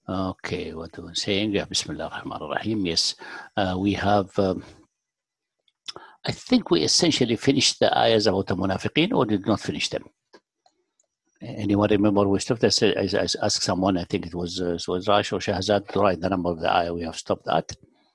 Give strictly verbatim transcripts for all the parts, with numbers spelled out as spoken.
Okay, what I was saying, yeah, Bismillah ar-Rahman ar-Rahim. Yes, uh, we have, um, I think we essentially finished the ayahs about the munafiqeen, or did not finish them. Anyone remember we stopped? I, said, I, I asked someone, I think it was, uh, it was Rash or Shahzad, to write the number of the ayah. We have stopped that.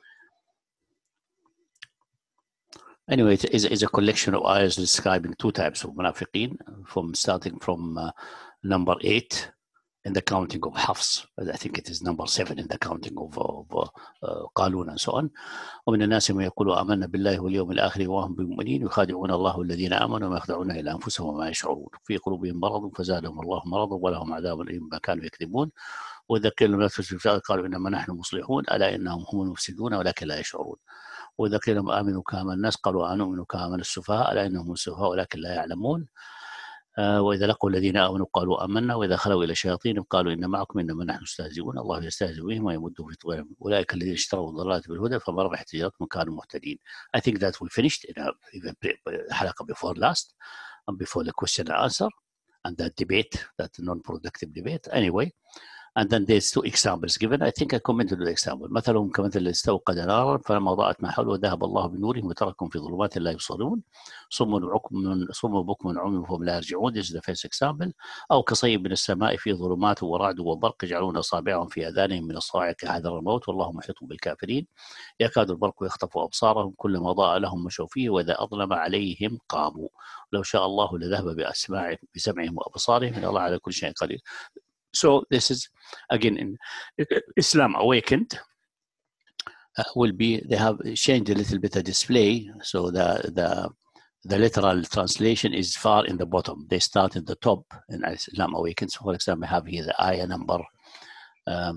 Anyway, it is, is a collection of ayahs describing two types of munafiqeen, from starting from uh, number eight in the counting of Hafs. I think it is number seven in the counting of, of uh, Qalun and so on. ومن الناس من يقول آمنا بالله واليوم الآخر وهم بمؤمنين يخادعون الله الذين آمنوا وما يخدعون إلا أنفسهم وما يشعرون في قلوبهم مرض فزادهم الله مرضا ولهم عذاب أليم بما كانوا يكذبون وإذا قيل لهم لا تفسدوا قالوا إنما نحن مصلحون ألا إنهم هم المفسدون ولكن لا يشعرون وإذا قيل لهم آمنوا كما الناس قالوا آمنوا كما السفهاء ألا إنهم السفهاء ولكن لا يعلمون وإذا لقوا الذين آمنوا قالوا آمنا وإذا خلوا إلى شياطينهم قالوا إن معكم إنما نحن مستهزئون الله يستهزئ بهم ويمدهم في طغيانهم أولئك الذين اشتروا الضلالة بالهدى فما ربحت تجارتهم كانوا مهتدين. I think that we finished in a, in a حلقة before last and before the question and answer and that debate, that non-productive debate. Anyway, and then there's two examples given. I think I commented on the example. مثلهم كمثل الذي استوقد نارا فلما ضاءت ما حوله ذهب الله بنورهم وتركهم في ظلمات لا يبصرون صم وبكم صم وبكم عمي فهم لا يرجعون. This is the first example. أو كصيب من السماء في ظلمات ورعد وبرق يجعلون أصابعهم في آذانهم من الصواعق حذر الموت والله محيط بالكافرين يكاد البرق يخطف أبصارهم كلما ضاء لهم مشوا فيه وإذا أظلم عليهم قاموا لو شاء الله لذهب بأسماعهم بسمعهم وأبصارهم إن الله على كل شيء قدير. So this is again in Islam Awakened uh, will be, they have changed a little bit of display, so the the the literal translation is far in the bottom. They start in the top in Islam Awakened. So for example, I have here the ayah number um,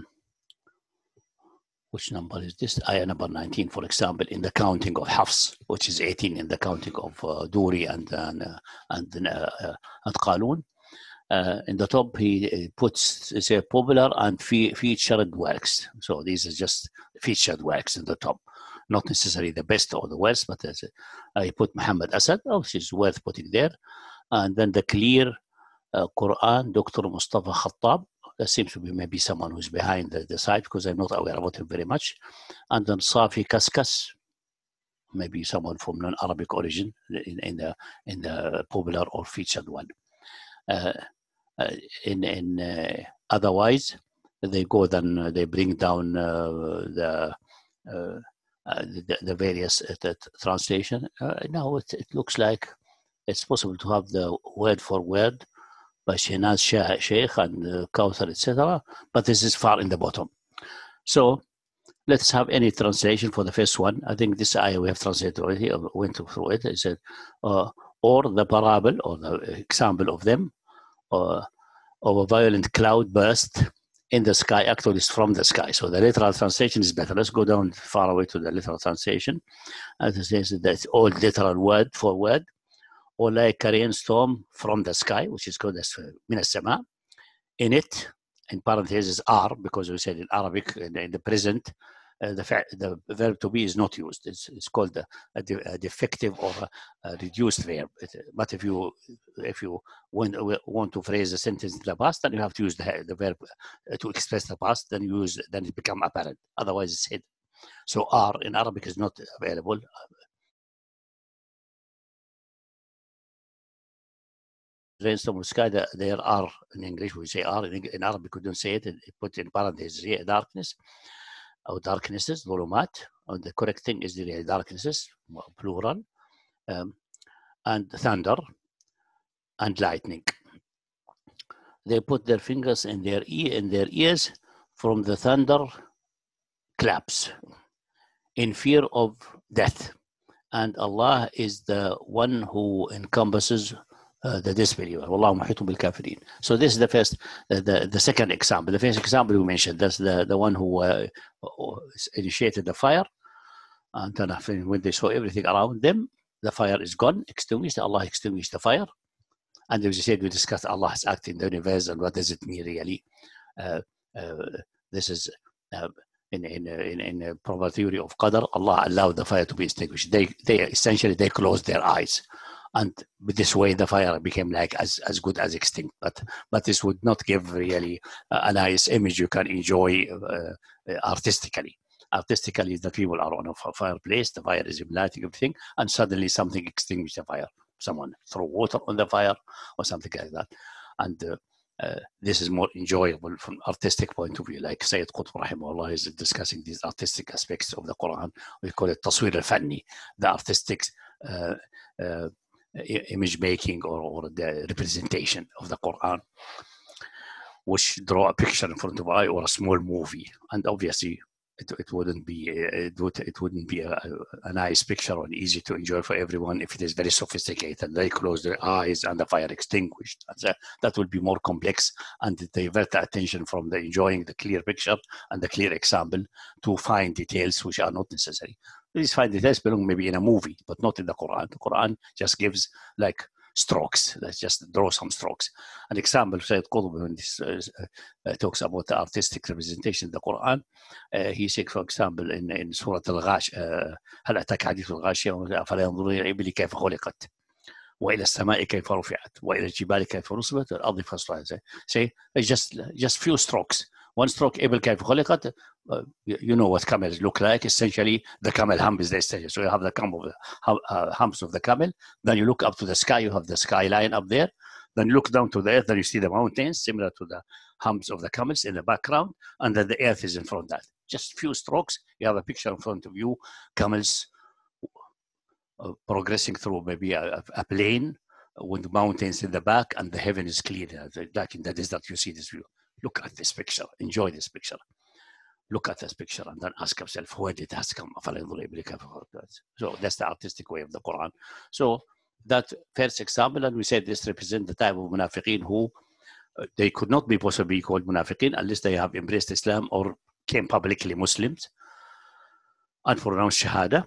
which number is this? Ayah number nineteen, for example, in the counting of Hafs, which is eighteen in the counting of uh, Duri and and uh, and, uh, uh, and Qalun. Uh, in the top, he puts say popular and fe featured works. So these are just featured works in the top, not necessarily the best or the worst, but as uh, he put Muhammad Asad, which is worth putting there, and then the clear uh, Quran, Doctor Mustafa Khattab. That seems to be maybe someone who's behind the, the site because I'm not aware about him very much, and then Safi Kaskas, maybe someone from non-Arabic origin in, in the in the popular or featured one. Uh, uh, in in uh, otherwise, they go then uh, they bring down uh, the, uh, uh, the the various uh, the translation. Uh, now it, it looks like it's possible to have the word for word by Shehnaz Sheikh and uh, Kawthar, et cetera. But this is far in the bottom. So let's have any translation for the first one. I think this ayah we have translated already. I went through it. It said, uh, or the parable or the example of them, or of a violent cloud burst in the sky. Actually, it's from the sky. So the literal translation is better. Let's go down far away to the literal translation. As it says, that's all literal word for word. Or like a rainstorm from the sky, which is called as min as-sama. In it, in parentheses, are, because we said in Arabic, in, in the present, uh, the, fact, the verb to be is not used. It's, it's called a, a, de a defective or a, a reduced verb. It, but if you if you want, want to phrase a sentence in the past, then you have to use the, the verb to express the past. Then you use, then it becomes apparent. Otherwise, it's hidden. So are in Arabic is not available. Rainstorm of sky, there are in English we say are, in, in Arabic we don't say it, it put in parentheses here, darkness or darknesses, ظلمات, or the correct thing is the darknesses, plural, um, and thunder and lightning. They put their fingers in their ear in their ears from the thunder claps in fear of death, and Allah is the one who encompasses Uh, the disbeliever. Wallahu muhitun bil kafirin. So this is the first, uh, the the second example. The first example we mentioned, that's the the one who uh, initiated the fire, and then when they saw everything around them, the fire is gone, extinguished. Allah extinguished the fire, and as we said, we discussed Allah's act in the universe and what does it mean really. Uh, uh, this is uh, in in in in a proper theory of qadar. Allah allowed the fire to be extinguished. They they essentially they closed their eyes. and with this way the fire became like as, as good as extinct. But but this would not give really a nice image you can enjoy uh, artistically. Artistically, the people are on a fireplace, the fire is igniting everything, and suddenly something extinguishes the fire. Someone throw water on the fire or something like that. And uh, uh, this is more enjoyable from artistic point of view. Like Sayyid Qutb rahimahullah is discussing these artistic aspects of the Quran. We call it taswir al-fanni, the artistic uh, uh, image making or, or the representation of the Quran, which draw a picture in front of eye or a small movie. And obviously it, it wouldn't be it would it wouldn't be a, a nice picture and easy to enjoy for everyone if it is very sophisticated. They close their eyes and the fire extinguished. That, that would be more complex and divert the attention from the enjoying the clear picture and the clear example to fine details which are not necessary. These fine details belong maybe in a movie, but not in the Quran. The Quran just gives like strokes. Let's just draw some strokes. An example, Sayyid Qutb, when this uh, uh, talks about the artistic representation in the Quran, uh, he said, for example, in, in Surah Al-Ghash, هل أتاك حديث الغاشية أفلا ينظرون إلى الإبل كيف خلقت وإلى السماء كيف رفعت وإلى الجبال كيف نصبت والأرض فاصلها. Say, just just few strokes. One stroke, إبل كيف خلقت. Uh, you, you know what camels look like. Essentially, the camel hump is the stage. So you have the hump of the, uh, humps of the camel. Then you look up to the sky. You have the skyline up there. Then you look down to the earth. Then you see the mountains, similar to the humps of the camels in the background. And then the earth is in front of that. Just few strokes. You have a picture in front of you. Camels uh, progressing through maybe a, a plain with the mountains in the back, and the heaven is clear. Like in the desert, you see this view. Look at this picture. Enjoy this picture. Look at this picture and then ask yourself, where did that come? So that's the artistic way of the Quran. So that first example, and we said this represents the type of munafiqeen who uh, they could not be possibly called munafiqeen unless they have embraced Islam or came publicly Muslims and pronounced Shahada,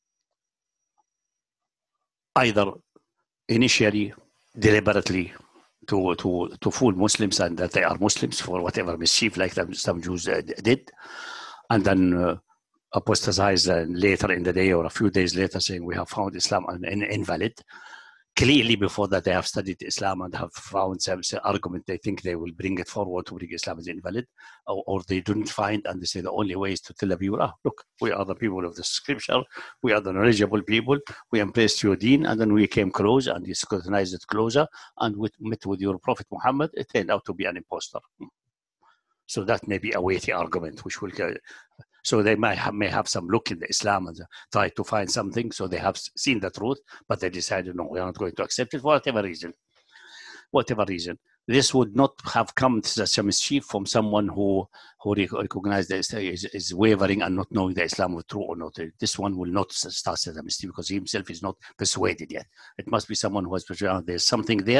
either initially, deliberately, to, to, to fool Muslims and that they are Muslims for whatever mischief like some Jews uh, did, and then uh, apostatize uh, later in the day or a few days later saying we have found Islam an, an invalid. Clearly before that they have studied Islam and have found some, some argument they think they will bring it forward to bring Islam as invalid, or, or they didn't find and they say the only way is to tell the people, ah, look, we are the people of the scripture, we are the knowledgeable people, we embraced your deen, and then we came close and you scrutinized it closer and we met with your Prophet Muhammad. It turned out to be an imposter. So that may be a weighty argument which will so they might have, may have some look in the Islam and try to find something. So they have seen the truth, but they decided, no, we are not going to accept it for whatever reason. Whatever reason. This would not have come to such a mischief from someone who, who recognized that is, is wavering and not knowing the Islam was true or not. This one will not start such a mischief because he himself is not persuaded yet. It must be someone who has persuaded there's something there.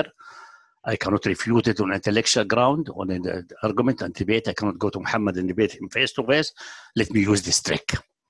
I cannot refute it on intellectual ground, on an argument and debate. I cannot go to Muhammad and debate him face to face. Let me use this trick.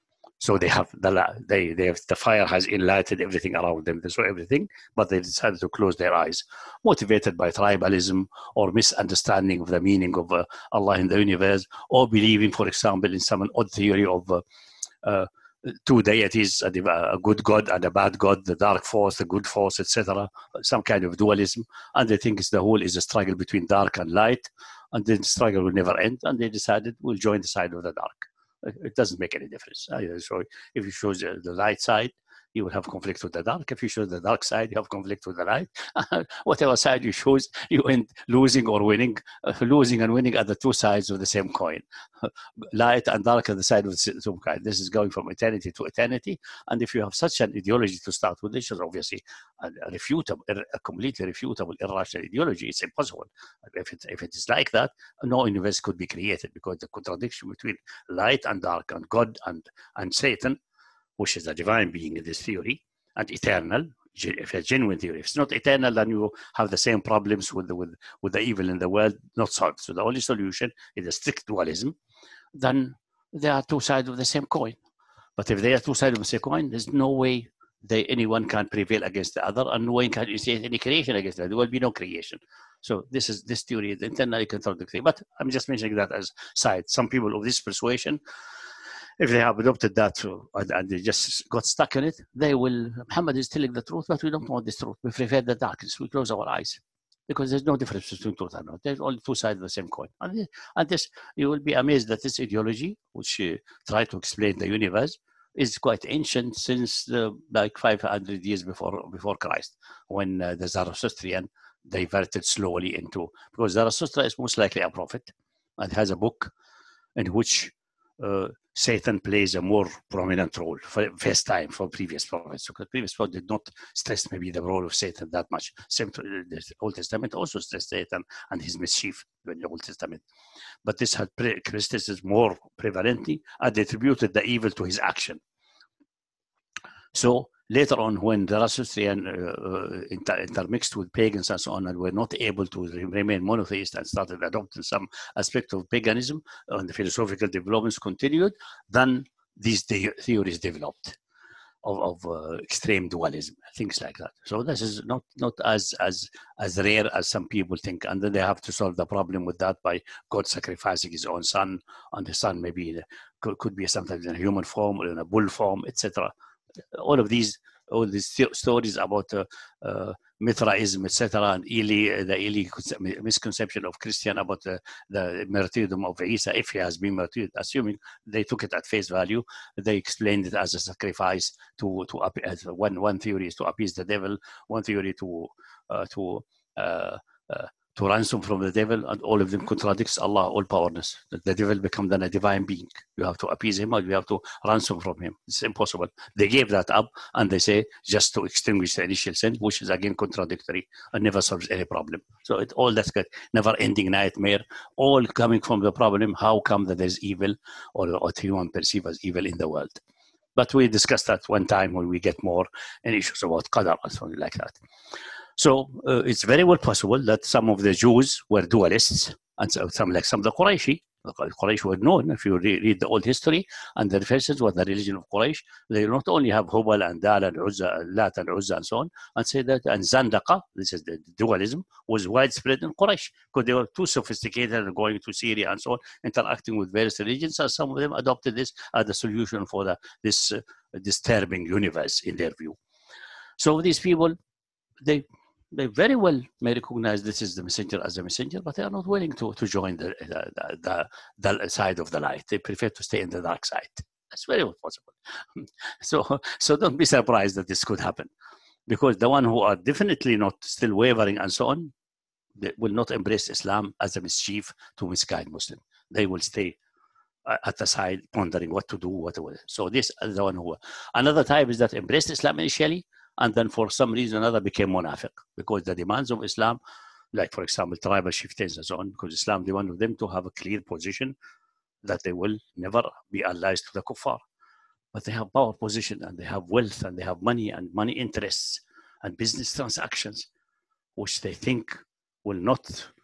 So they have the they they have, the fire has enlightened everything around them. They saw everything, but they decided to close their eyes, motivated by tribalism or misunderstanding of the meaning of uh, Allah in the universe, or believing, for example, in some odd theory of uh, uh, two deities, a, a good God and a bad God, the dark force, the good force, et cetera. Some kind of dualism, and they think it's the whole is a struggle between dark and light, and then the struggle will never end. And they decided we'll join the side of the dark. It doesn't make any difference. So if you choose the light side, you will have conflict with the dark. If you choose the dark side, you have conflict with the light. Whatever side you choose, you end losing or winning. Uh, losing and winning are the two sides of the same coin. Light and dark are the side of the same coin. This is going from eternity to eternity. And if you have such an ideology to start with, this is obviously a, a refutable, a completely refutable, irrational ideology. It's impossible. If it, if it is like that, no universe could be created because the contradiction between light and dark and God and, and Satan, which is a divine being in this theory, and eternal, if a genuine theory. If it's not eternal, then you have the same problems with the, with, with the evil in the world not solved. So the only solution is a strict dualism. Then there are two sides of the same coin. But if they are two sides of the same coin, there's no way they, anyone can prevail against the other, and no one can initiate any creation against the other. There will be no creation. So this is this theory is internally contradictory. But I'm just mentioning that as side. Some people of this persuasion if they have adopted that and, and they just got stuck in it, they will, Muhammad is telling the truth, but we don't want this truth. We prefer the darkness. We close our eyes because there's no difference between truth and not. There's only two sides of the same coin. And this, and this you will be amazed that this ideology, which uh, tries to explain the universe, is quite ancient since uh, like five hundred years before before Christ, when uh, the Zoroastrian diverted slowly into, because Zarathustra is most likely a prophet and has a book in which uh, Satan plays a more prominent role for first time for previous prophets. Because previous prophets did not stress maybe the role of Satan that much. Same to the Old Testament also stressed Satan and his mischief in the Old Testament. But this had criticism more prevalently and attributed the evil to his action. So later on, when the Zoroastrian uh, inter intermixed with pagans and so on, and were not able to remain monotheist and started adopting some aspect of paganism, and the philosophical developments continued, then these theories developed of, of uh, extreme dualism, things like that. So this is not not as as as rare as some people think, and then they have to solve the problem with that by God sacrificing his own son, and the son maybe in a, could, could be sometimes in a human form or in a bull form, et cetera. All of these, all these stories about uh, uh, Mithraism, et cetera, and Eli, the Eli misconception of Christian about the, the martyrdom of Isa, if he has been martyred, assuming they took it at face value, they explained it as a sacrifice to to as one one theory is to appease the devil, one theory to uh, to uh, uh, to ransom from the devil, and all of them contradicts Allah, all powerless. The devil becomes then a divine being. You have to appease him, or you have to ransom from him. It's impossible. They gave that up, and they say just to extinguish the initial sin, which is again contradictory and never solves any problem. So it all that's good, never-ending nightmare, all coming from the problem: how come that there's evil, or what human perceive as evil in the world? But we discussed that one time when we get more in issues about qadar and something like that. So uh, it's very well possible that some of the Jews were dualists, and so some like some of the Quraysh. The Quraysh were known, if you re read the old history and the references with the religion of Quraysh, they not only have Hubal and Dal and Uzza, Lat and Uzza and so on, and say that, and Zandaqa, this is the dualism, was widespread in Quraysh, because they were too sophisticated and going to Syria and so on, interacting with various religions, and some of them adopted this as the solution for the, this uh, disturbing universe in their view. So these people, they They very well may recognize this is the messenger as a messenger, but they are not willing to, to join the, the, the, the side of the light. They prefer to stay in the dark side. That's very well possible. So, so don't be surprised that this could happen, because the one who are definitely not still wavering and so on, they will not embrace Islam as a mischief to misguide Muslim. They will stay at the side pondering what to do, what to do. So this is the one who, another type is that embraced Islam initially, and then for some reason or another became munafiq, because the demands of Islam, like for example, tribal chieftains and so on, because Islam demanded them to have a clear position that they will never be allies to the kuffar. But they have power position, and they have wealth, and they have money, and money interests, and business transactions, which they think will not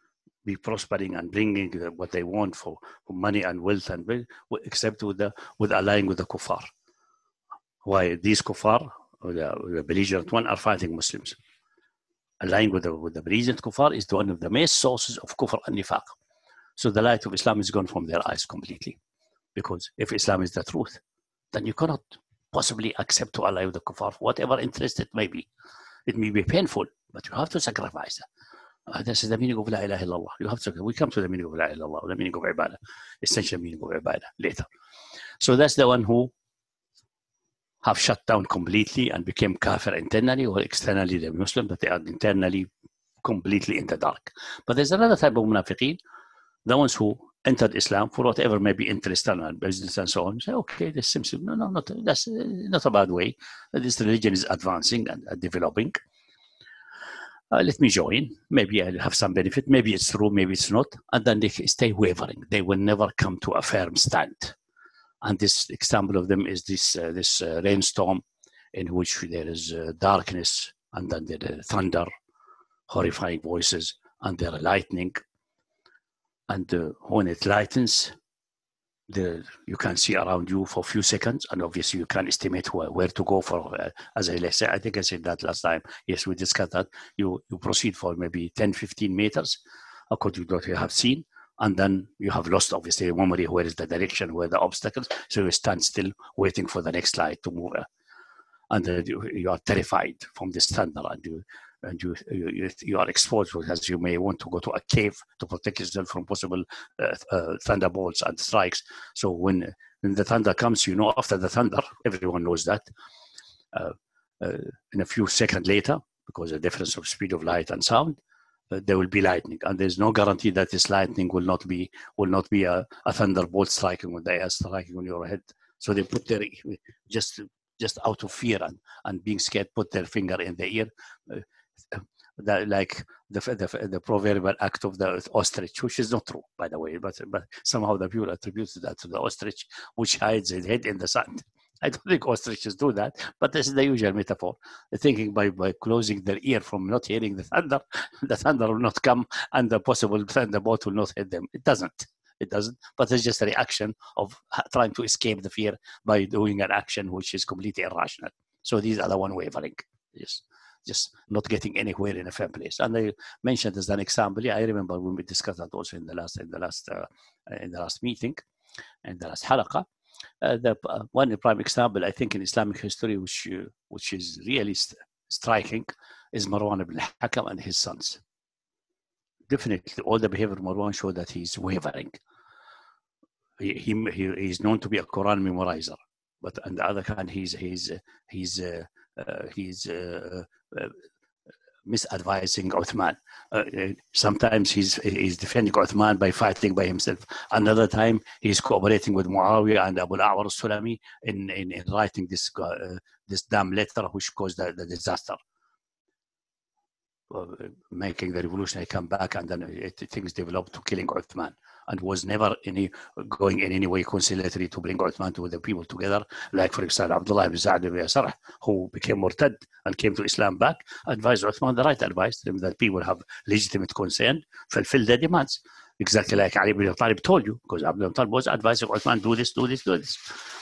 be prospering and bringing what they want for, for money and wealth, and except with, the, with allying with the kuffar. Why these kuffar, or the, the belligerent one, are fighting Muslims. Allying with the, with the belligerent kuffar is one of the main sources of kufr and nifaq. So the light of Islam is gone from their eyes completely. Because if Islam is the truth, then you cannot possibly accept to ally with the kuffar, whatever interest it may be. It may be painful, but you have to sacrifice that. Uh, this is the meaning of La ilaha illallah. You have to, we come to the meaning of La ilaha illallah, the meaning of ibadah, essential meaning of ibadah later. So that's the one who have shut down completely and became kafir internally, or externally they're Muslim, but they are internally completely in the dark. But there's another type of munafiqeen, the ones who entered Islam for whatever may be interest and business and so on. Say, okay, this seems, no, no, not, that's not a bad way. This religion is advancing and uh, developing. Uh, let me join. Maybe I'll have some benefit. Maybe it's true, maybe it's not. And then they stay wavering. They will never come to a firm stand. And this example of them is this uh, this uh, rainstorm, in which there is uh, darkness, and then there is thunder, horrifying voices, and there are lightning. And uh, when it lightens, the, you can see around you for a few seconds, and obviously you can estimate where, where to go for. Uh, as I said, I think I said that last time. Yes, we discussed that. You you proceed for maybe ten, fifteen meters, according to what you have seen. and then you have lost, obviously, memory, where is the direction, where the obstacles, so you stand still waiting for the next light to move. And uh, you, you are terrified from this thunder, and you and you, you you are exposed, as you may want to go to a cave to protect yourself from possible uh, uh, thunderbolts and strikes. So when, when the thunder comes, you know, after the thunder, everyone knows that, uh, uh, in a few seconds later, because of the difference of speed of light and sound, uh, there will be lightning, and there's no guarantee that this lightning will not be will not be a, a thunderbolt striking on the air, striking on your head. So they put their just just out of fear and, and being scared, put their finger in the ear, uh, that, like the, the the proverbial act of the ostrich, which is not true, by the way, but but somehow the people attribute that to the ostrich, which hides its head in the sand. I don't think ostriches do that, but this is the usual metaphor. Thinking by, by closing their ear from not hearing the thunder, the thunder will not come and the possible thunderbolt will not hit them. It doesn't. It doesn't. But it's just a reaction of trying to escape the fear by doing an action which is completely irrational. So these are the one wavering. Just, just not getting anywhere in a firm place. And I mentioned as an example. Yeah, I remember when we discussed that also in the last in the last uh, in the last meeting, in the last halaqa. Uh, the uh, one prime example, I think, in Islamic history, which uh, which is really st striking, is Marwan ibn al-Hakam and his sons. Definitely, all the behavior of Marwan show that he's wavering. He, he, he he's known to be a Quran memorizer, but on the other hand, he's he's he's uh, uh, he's uh, uh, misadvising Uthman. Uh, sometimes he's he's defending Uthman by fighting by himself. Another time he's cooperating with Muawiyah and Abu al-A'war al-Sulami in, in in writing this uh, this damn letter which caused the, the disaster, uh, making the revolutionary come back, and then it, things developed to killing Uthman. And was never any going in any way conciliatory to bring Uthman to the people together. Like, for example, Abdullah ibn Sa'd ibn Sarh, who became murtad and came to Islam back, advised Uthman the right advice, that people have legitimate concern, fulfill their demands. Exactly like Ali ibn Talib told you, because Abdullah ibn Talib was advising Uthman, do this, do this, do this.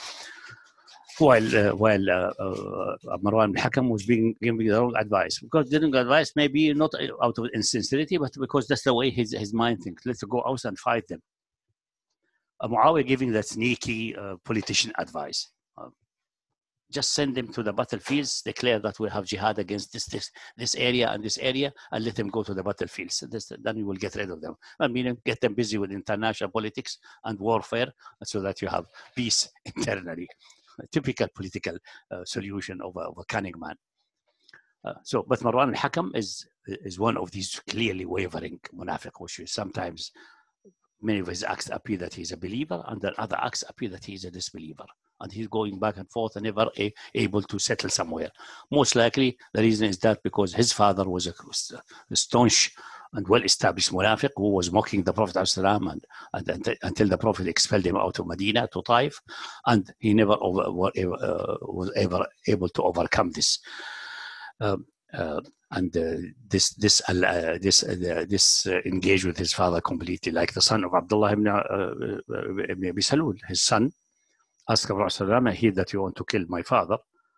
While uh, while uh, uh, Marwan al-Hakam was being giving the wrong advice, because giving advice maybe not out of insincerity, but because that's the way his his mind thinks. Let's go out and fight them. Uh, Muawiyah giving that sneaky uh, politician advice. Uh, just send them to the battlefields, declare that we have jihad against this this this area and this area, and let them go to the battlefields. So this, then we will get rid of them. I mean, get them busy with international politics and warfare, so that you have peace internally. A typical political uh, solution of a, of a cunning man. Uh, so, but Marwan al-Hakam is is one of these clearly wavering munafiq, which is sometimes many of his acts appear that he's a believer, and then other acts appear that he's a disbeliever, and he's going back and forth and never a, able to settle somewhere. Most likely, the reason is that because his father was a, a staunch and well-established munafiq who was mocking the Prophet ﷺ and, and, and until the Prophet expelled him out of Medina to Taif, and he never over, uh, was ever able to overcome this. Um, uh, and uh, this this uh, this uh, this uh, engaged with his father completely, like the son of Abdullah ibn, uh, ibn Abi Salul. His son asked the Prophet ﷺ, I hear that you want to kill my father.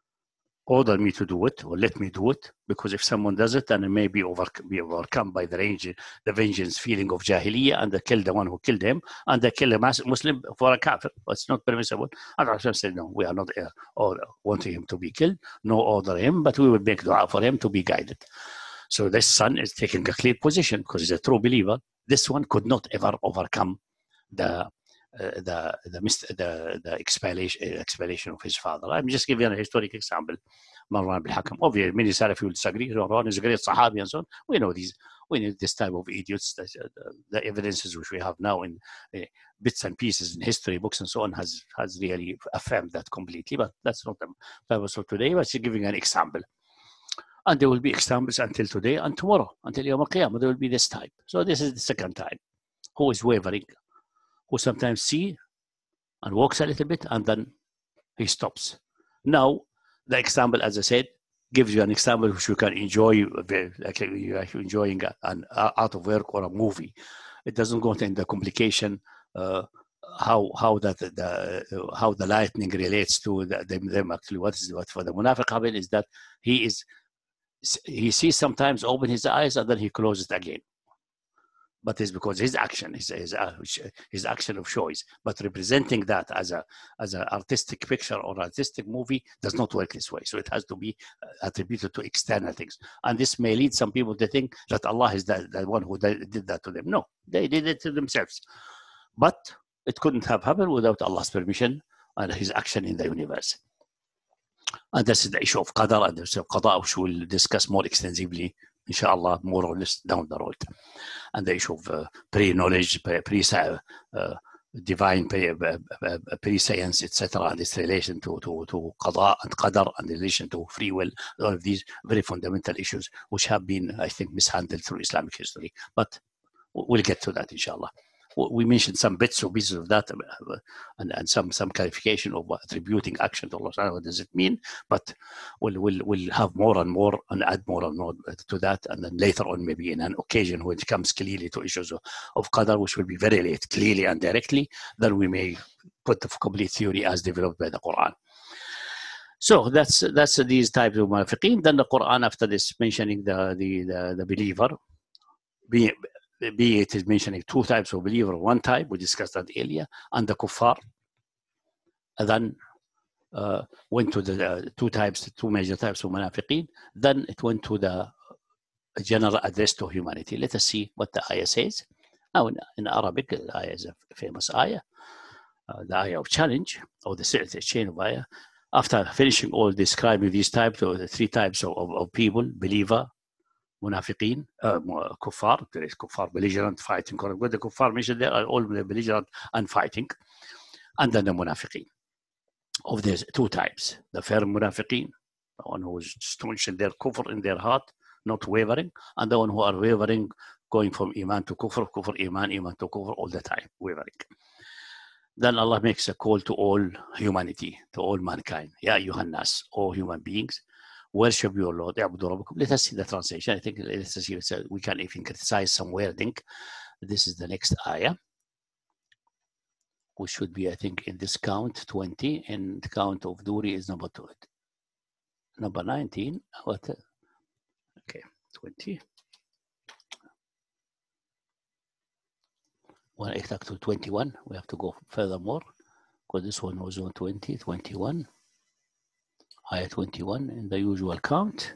Order me to do it, or let me do it, because if someone does it, then it may be, over, be overcome by the, range, the vengeance feeling of Jahiliyyah, and they kill the one who killed him, and they kill a Muslim for a kafir. It's not permissible. And Rasul said, no, we are not uh, or wanting him to be killed, no order him, but we will make dua for him to be guided. So this son is taking a clear position, because he's a true believer. This one could not ever overcome the Uh, the the, the the explanation explanation of his father. I'm just giving a historic example. Marwan al-Hakam. Obviously, many Salafi will disagree. Marwan is a great Sahabi and so on. We know these. We know this type of idiots. That, uh, the, the evidences which we have now in uh, bits and pieces in history books and so on has has really affirmed that completely. But that's not the purpose of today. But just giving an example. And there will be examples until today and tomorrow, until Yawm al-Qiyamah. There will be this type. So this is the second time. Who is wavering? Who sometimes see and walks a little bit and then he stops. Now, the example, as I said, gives you an example which you can enjoy, like you're enjoying an out of work or a movie. It doesn't go into the complication, uh, how how that the how the lightning relates to the, them, them. Actually, what is what for the munafiq happen is that he is he sees sometimes open his eyes and then he closes it again. but it's because his action is his, his action of choice. But representing that as a as an artistic picture or artistic movie does not work this way. So it has to be attributed to external things, and this may lead some people to think that Allah is the, the one who did that to them. No, they did it to themselves, but it couldn't have happened without Allah's permission and his action in the universe. And this is the issue of qadar and the issue of qada, which we'll discuss more extensively, inshallah, more or less down the road. And the issue of uh, pre-knowledge, pre-divine, pre-science, et cetera, and its relation to, to, to qada and qadar and relation to free will, all of these very fundamental issues, which have been, I think, mishandled through Islamic history. But we'll get to that, inshallah. We mentioned some bits or pieces of that uh, and, and some some clarification of attributing action to Allah. What does it mean? But we'll, we'll, we'll have more and more and add more and more to that. And then later on, maybe in an occasion when it comes clearly to issues of, of qadar, which will be very late, clearly and directly, then we may put the complete theory as developed by the Quran. So that's that's these types of munafiqeen. Then the Quran, after this, mentioning the, the, the, the believer, being be it is mentioning two types of believer, one type, we discussed that earlier, and the kuffar. And then uh, went to the uh, two types, two major types of munafiqeen. Then it went to the general address to humanity. Let us see what the ayah says. Now, in, in Arabic, the ayah is a famous ayah, uh, the ayah of challenge, or the chain of ayah. After finishing all describing these types, or the three types of, of, of people, believer, munafiqeen, uh, kuffar, there is kuffar, belligerent, fighting. But the kuffar mentioned there are all belligerent and fighting. And then the munafiqeen. Of these two types, the firm munafiqeen, the one who is staunch in their kufr in their heart, not wavering, and the one who are wavering, going from iman to kufr, kufr, iman, iman to kufr all the time, wavering. Then Allah makes a call to all humanity, to all mankind. Ya ayyuhan nas, all human beings, worship your Lord. Let us see the translation. I think let us see, we can even criticize some wording. This is the next ayah, which should be, I think, in this count twenty, and the count of Duri is number two. Number nineteen. What? Okay, twenty. When I talk to twenty-one, we have to go furthermore, because this one was on twenty, twenty-one. Ayah twenty-one in the usual count.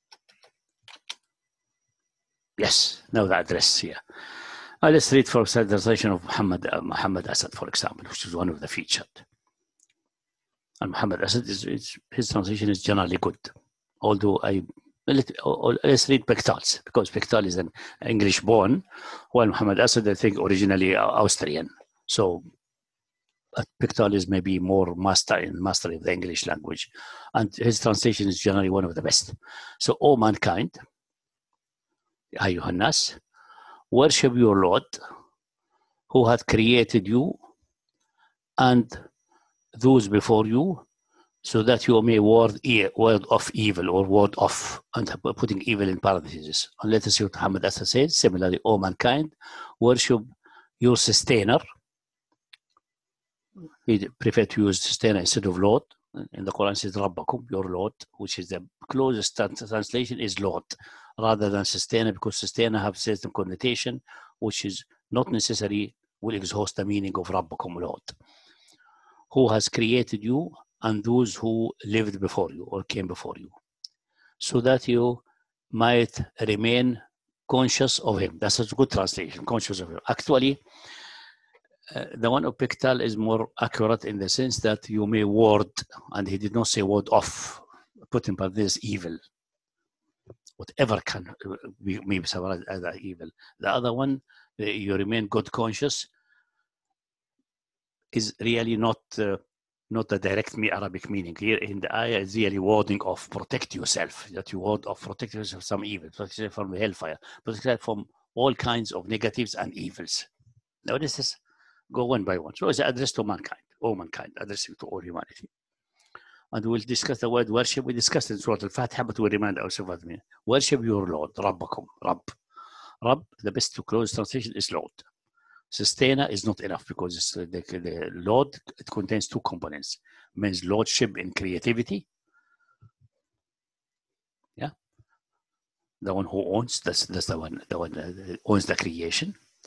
Yes, now the address here. Uh, let's read for the translation of Muhammad, uh, Muhammad Asad, for example, which is one of the featured. And Muhammad Asad, is, is, his translation is generally good. Although I, let, let's read Bektal's, because Bektal is an English born, while Muhammad Asad, I think, originally Austrian. So Bektal is maybe more master in mastery of the English language. And his translation is generally one of the best. So, O mankind, Ayyuhan nas, worship your Lord who had created you and those before you, so that you may ward, ward off evil, or ward off, and putting evil in parentheses. And let us see what Muhammad Asad says. Similarly, O mankind, worship your sustainer. He preferred to use sustainer instead of Lord. In the Quran it says Rabbakum, your Lord, which is the closest translation is Lord, rather than sustainer, because sustainer have certain connotation, which is not necessarily will exhaust the meaning of Rabbakum, Lord, who has created you and those who lived before you or came before you, so that you might remain conscious of him. That's a good translation, conscious of him. Actually, Uh, the one of Bektal is more accurate in the sense that you may ward, and he did not say ward off, put in parentheses evil. Whatever can be maybe summarized as evil. The other one, uh, you remain God conscious, is really not uh, not the direct Arabic meaning. Here in the ayah is really warding off, protect yourself, that you ward off, protect yourself from some evil, protect yourself from the hellfire, protect yourself from all kinds of negatives and evils. Now this is go one by one. So it's addressed to mankind, all mankind, addressing to all humanity. And we'll discuss the word worship. We discussed in Surah Al-Fatiha, but we remind ourselves of it. Worship your Lord, Rabbakum, Rabb. Rabb, the best to close translation is Lord. Sustainer is not enough, because it's the, the Lord, it contains two components. It means lordship in creativity. Yeah. The one who owns, that's, that's the one, the one that owns the creation.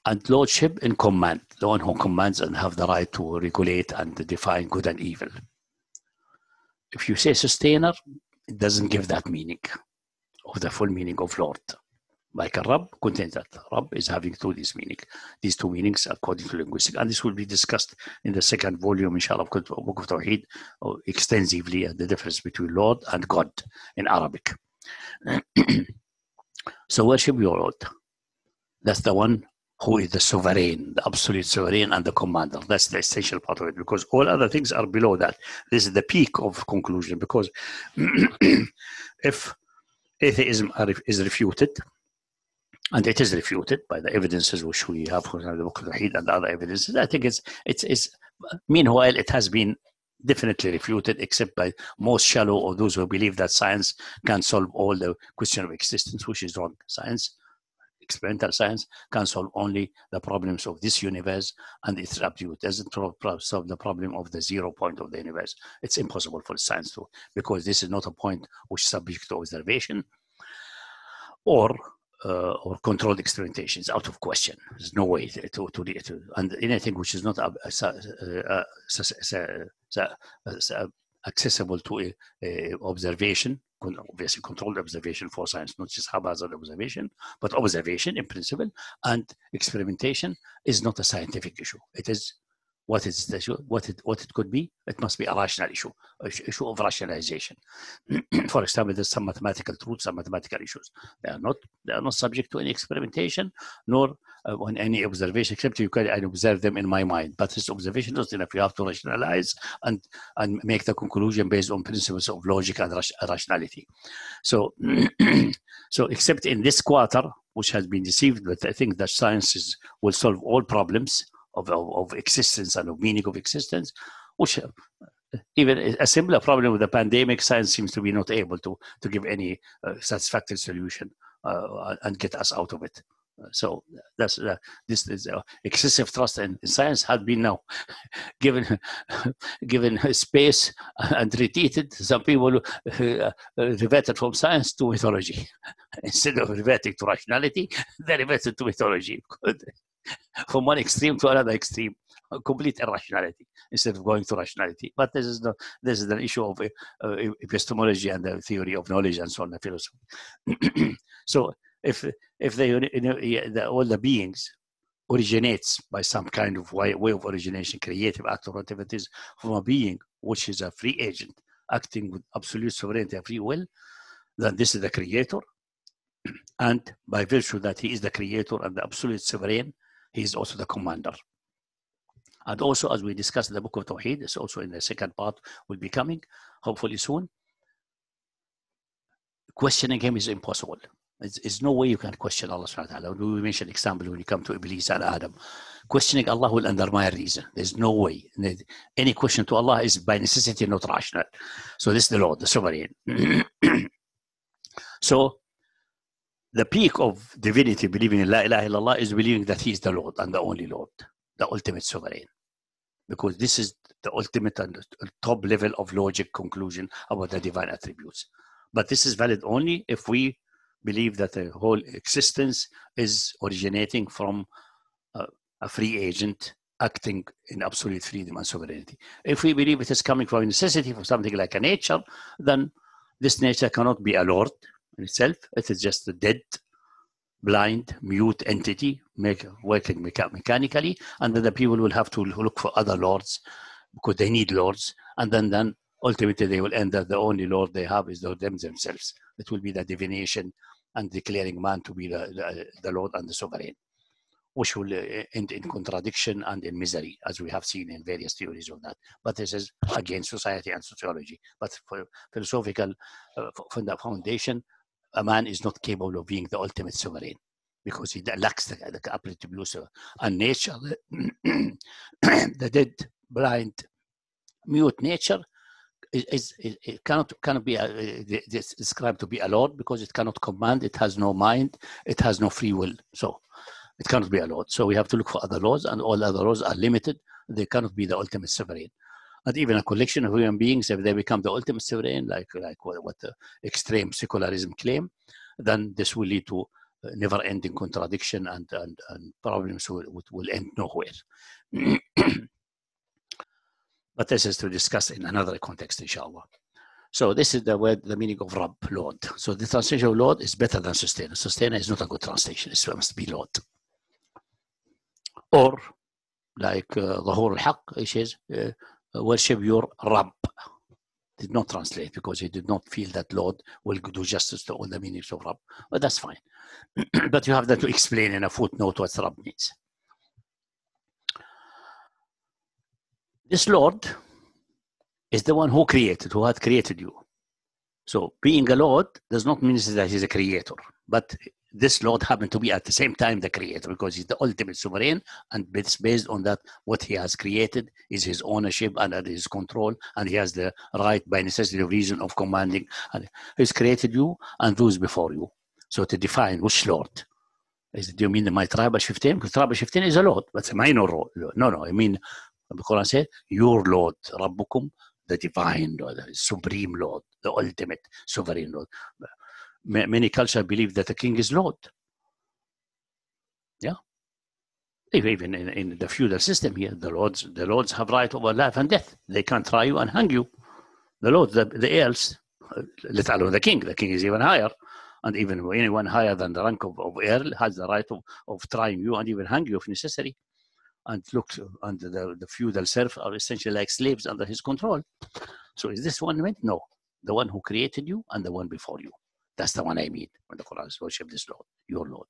and lordship in command, the one who commands and have the right to regulate and define good and evil. If you say sustainer, it doesn't give that meaning, of the full meaning of Lord. Like a Rabb contains that. Rabb is having two these meaning, these two meanings according to linguistics, and this will be discussed in the second volume, inshallah, of Book of Tawheed, extensively, and the difference between Lord and God in Arabic. So worship your Lord. That's the one who is the sovereign, the absolute sovereign, and the commander. That's the essential part of it, because all other things are below that. This is the peak of conclusion, because if atheism is refuted, and it is refuted by the evidences which we have from the Book of Tawheed and other evidences, I think it's, it's, it's, meanwhile, it has been definitely refuted, except by most shallow or those who believe that science can solve all the question of existence, which is wrong. Science, experimental science, can solve only the problems of this universe and its absolute. It doesn't solve the problem of the zero point of the universe. It's impossible for science to, because this is not a point which is subject to observation or Uh, or controlled experimentation. Is out of question. There's no way to, to, to, to and anything which is not uh, uh, uh, uh, accessible to a, a observation, obviously controlled observation for science, not just haphazard observation, but observation in principle, and experimentation is not a scientific issue. It is what is the issue, what it what it could be. It must be a rational issue, a issue of rationalization. For example, there's some mathematical truths, some mathematical issues. They are not they are not subject to any experimentation, nor uh, on any observation, except you can I observe them in my mind. But this observation is enough. You have to rationalize and and make the conclusion based on principles of logic and rationality. So, so except in this quarter, which has been deceived, but I think that sciences will solve all problems Of, of, of existence and of meaning of existence, which uh, even a similar problem with the pandemic, science seems to be not able to, to give any uh, satisfactory solution uh, and get us out of it. Uh, so that's uh, this is uh, excessive trust in, in science has been now given given space and retreated. Some people uh, reverted from science to mythology instead of reverting to rationality. They reverted to mythology. From one extreme to another extreme, complete irrationality instead of going to rationality. But this is the this is the issue of uh, epistemology and the theory of knowledge and so on, the philosophy. So if if they you know, the, all the beings originates by some kind of way, way of origination, creative act or whatever it is, from a being which is a free agent acting with absolute sovereignty and free will, then this is the creator. And by virtue that he is the creator and the absolute sovereign, he is also the commander. And also, as we discussed in the Book of Tawheed, it's also in the second part, will be coming, hopefully soon. Questioning him is impossible. It's, it's no way you can question Allah subhanahu wa ta'ala. We mentioned example when you come to Iblis and Adam. Questioning Allah will undermine reason. There's no way. Any question to Allah is by necessity not rational. So this is the Lord, the sovereign. So the peak of divinity, believing in La ilaha illallah, is believing that he is the Lord and the only Lord, the ultimate sovereign. Because this is the ultimate and top level of logic conclusion about the divine attributes. But this is valid only if we believe that the whole existence is originating from a, a free agent acting in absolute freedom and sovereignty. If we believe it is coming from necessity, from something like a nature, then this nature cannot be a Lord in itself. It is just a dead, blind, mute entity make, working mecha- mechanically, and then the people will have to look for other lords because they need lords, and then, then ultimately they will end up the only Lord they have is them themselves. It will be the divination and declaring man to be the, the, the Lord and the sovereign, which will end in contradiction and in misery, as we have seen in various theories of that. But this is against society and sociology. But for philosophical uh, from the foundation, a man is not capable of being the ultimate sovereign because he lacks the, the ability to be so. And nature, the dead, blind, mute nature, is, is, is it cannot cannot be a, is described to be a Lord because it cannot command. It has no mind. It has no free will. So it cannot be a Lord. So we have to look for other laws, and all other laws are limited. They cannot be the ultimate sovereign. And even a collection of human beings, if they become the ultimate sovereign, like, like what, what the extreme secularism claim, then this will lead to never-ending contradiction, and, and, and problems will, will end nowhere. But this is to discuss in another context, inshallah. So this is the word, the meaning of Rabb, Lord. So the translation of Lord is better than sustainer. Sustainer is not a good translation. It must be Lord. Or like Dhahur al-Haq, it says, uh, worship your Rabb. Did not translate because he did not feel that Lord will do justice to all the meanings of Rabb. But that's fine. But you have that to explain in a footnote what Rabb means. This Lord is the one who created, who had created you. So being a Lord does not mean that he's a creator, but this Lord happened to be at the same time the creator, because he's the ultimate sovereign, and it's based on that what he has created is his ownership and at his control, and he has the right by necessity of reason of commanding. And he's created you and those before you. So to define which Lord, is it, do you mean my tribe al-Shiftain? Because tribe al-Shiftain is a Lord, but it's a minor role. No, no, I mean, the Quran said, your Lord, Rabbukum, the divine, the supreme Lord, the ultimate sovereign Lord. Many cultures believe that the king is Lord. Yeah. Even in, in the feudal system here, the lords, the lords have right over life and death. They can try you and hang you. The lords, the, the earls, let alone the king. The king is even higher. And even anyone higher than the rank of, of earl has the right of, of trying you and even hang you if necessary. And look, and the, the feudal serf are essentially like slaves under his control. So is this one meant? No. The one who created you and the one before you. That's the one I mean when the Quran says, worship this Lord, your Lord.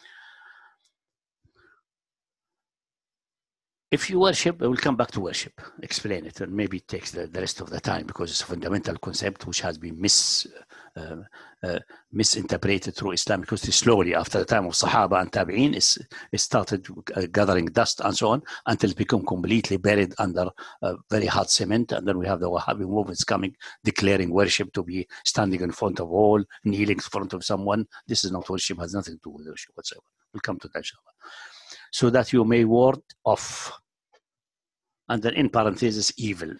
If you worship, I will come back to worship, explain it, and maybe it takes the, the rest of the time because it's a fundamental concept which has been mis, uh, uh, misinterpreted through Islam, because slowly after the time of Sahaba and Tabi'in, it's, it started uh, gathering dust and so on until it became completely buried under uh, very hard cement. And then we have the Wahhabi movements coming, declaring worship to be standing in front of all, kneeling in front of someone. This is not worship, has nothing to do with worship whatsoever. We'll come to that, inshallah. So that you may ward off. And then in parentheses, evil.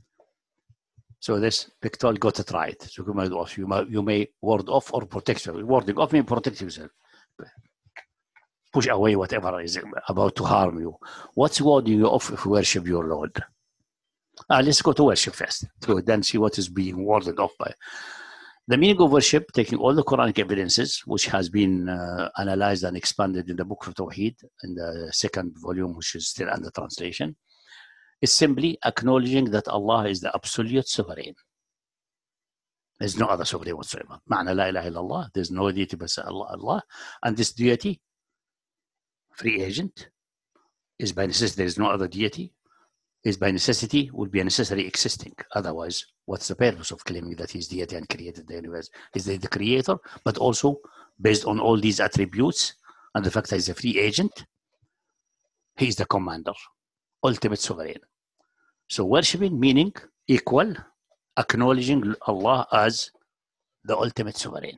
So this pictorial got it right. So you may, you may, you may ward off or protect yourself. Warding off means protect yourself. Push away whatever is about to harm you. What's warding you off if you worship your Lord? Ah, let's go to worship first. So then see what is being warded off by. The meaning of worship, taking all the Quranic evidences, which has been uh, analyzed and expanded in the Book of Tawheed, in the second volume, which is still under translation, is simply acknowledging that Allah is the absolute sovereign. There's no other sovereign whatsoever. Ma'na la ilaha illallah. There's no deity but Allah, Allah. And this deity, free agent, is by necessity. There is no other deity. Is by necessity, would be a necessary existing. Otherwise, what's the purpose of claiming that he's deity and created the universe? Is he the creator, but also based on all these attributes and the fact that he's a free agent, he's the commander, ultimate sovereign. So worshipping meaning equal, acknowledging Allah as the ultimate sovereign.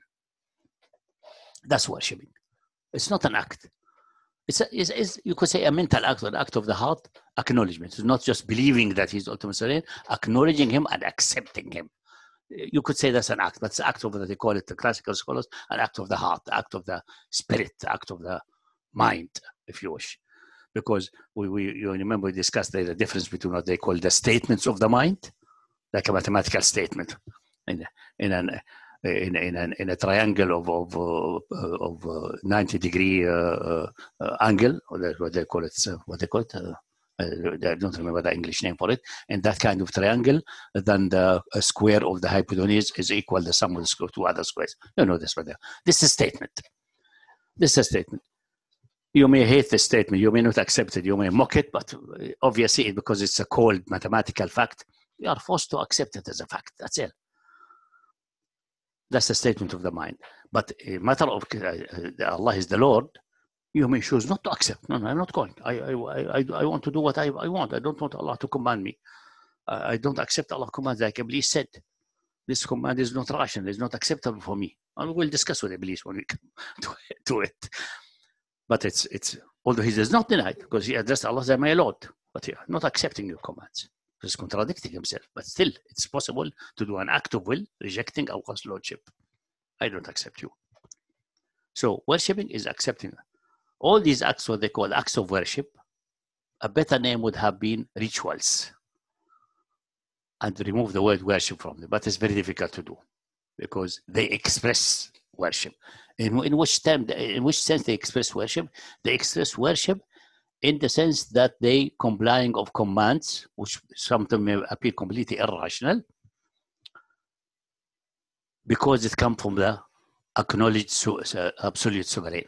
That's worshipping. It's not an act. It's, a, it's, it's you could say a mental act, an act of the heart, acknowledgement. It's not just believing that he's ultimate sovereign, acknowledging him and accepting him. You could say that's an act, but it's an act of what they call it, the classical scholars, an act of the heart, the act of the spirit, the act of the mind, if you wish. Because we, we you remember we discussed the difference between what they call the statements of the mind, like a mathematical statement, in in an in in, an, in a triangle of of uh, of uh, ninety degree uh, uh, angle, or what they call it, uh, what they call it. Uh, I don't remember the English name for it. In that kind of triangle, then the square of the hypotenuse is equal to the sum of the square of two other squares. You know this, but this is a statement. This is a statement. You may hate the statement, you may not accept it, you may mock it, but obviously because it's a cold mathematical fact, you are forced to accept it as a fact. That's it. That's the statement of the mind. But a matter of uh, Allah is the Lord, you may choose not to accept. No, no, I'm not going. I, I, I, I want to do what I, I want. I don't want Allah to command me. I, I don't accept Allah's commands like Iblis said. This command is not rational, it's not acceptable for me. And we'll discuss with Iblis when we come to, to it. But it's, it's although he does not deny it, because he addressed Allah as my Lord, but he is not accepting your commands. He's contradicting himself. But still, it's possible to do an act of will, rejecting Allah's Lordship. I don't accept you. So worshipping is accepting. All these acts, what they call acts of worship, a better name would have been rituals, and remove the word worship from them. But it's very difficult to do because they express worship. In, in which term, in which sense they express worship? They express worship in the sense that they complying of commands, which sometimes may appear completely irrational, because it comes from the acknowledged uh, absolute sovereign.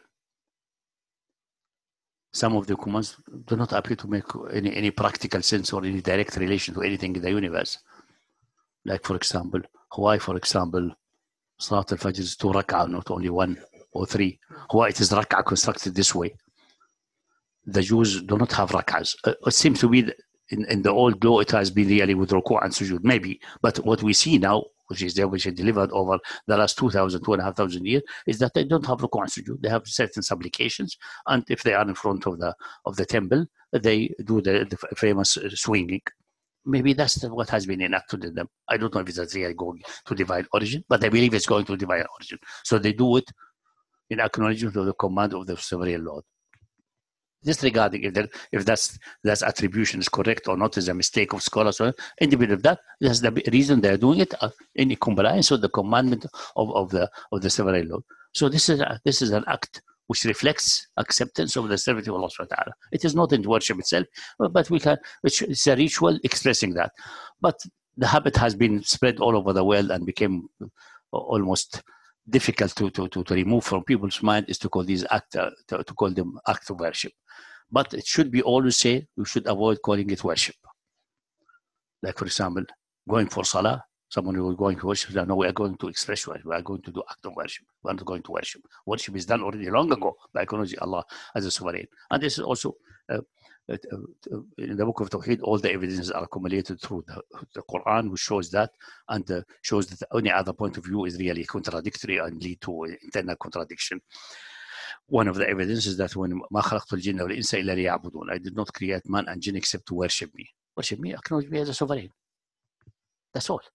Some of the commands do not appear to make any, any practical sense or any direct relation to anything in the universe. Like, for example, why, for example, Salat al-Fajr is two rak'ah, not only one or three. Why it is rak'ah constructed this way? The Jews do not have rak'ahs. Uh, it seems to be in, in the old law, it has been really with ruku' and sujood, maybe. But what we see now, which is there, which is delivered over the last two thousand, two and a half thousand years, is that they don't have ruku' and sujood. They have certain supplications, and if they are in front of the of the temple, they do the, the famous swinging. Maybe that's the, what has been enacted in them. I don't know if it's really going to divine origin, but I believe it's going to divine origin. So they do it in acknowledgement of the command of the sovereign Lord. Disregarding if, that, if that's that's attribution is correct or not is a mistake of scholars, or independent of that, that's the reason they're doing it uh, in compliance with the commandment of, of the of the sovereign Lord. So this is a, this is an act which reflects acceptance of the servitude of Allah subhanahu wa ta'ala. It is not in worship itself, but we can, which is a ritual expressing that. But the habit has been spread all over the world and became almost difficult to, to, to, to remove from people's mind, is to call these act, uh, to, to call them acts of worship. But it should be always say, we should avoid calling it worship. Like, for example, going for salah, someone who is going to worship, no, we are going to express worship, we are going to do act of worship, we are not going to worship. Worship is done already long ago by acknowledging Allah as a sovereign. And this is also, uh, uh, uh, in the book of Tawheed, all the evidences are accumulated through the, the Quran, which shows that, and uh, shows that any other point of view is really contradictory and lead to internal contradiction. One of the evidences is that when مَا خَلَقْتُ الْجِنَّ وَالْإِنسَ إِلَّا لِيَعْبُدُونَ, I did not create man and jinn except to worship me. Worship me, acknowledge me as a sovereign. That's all.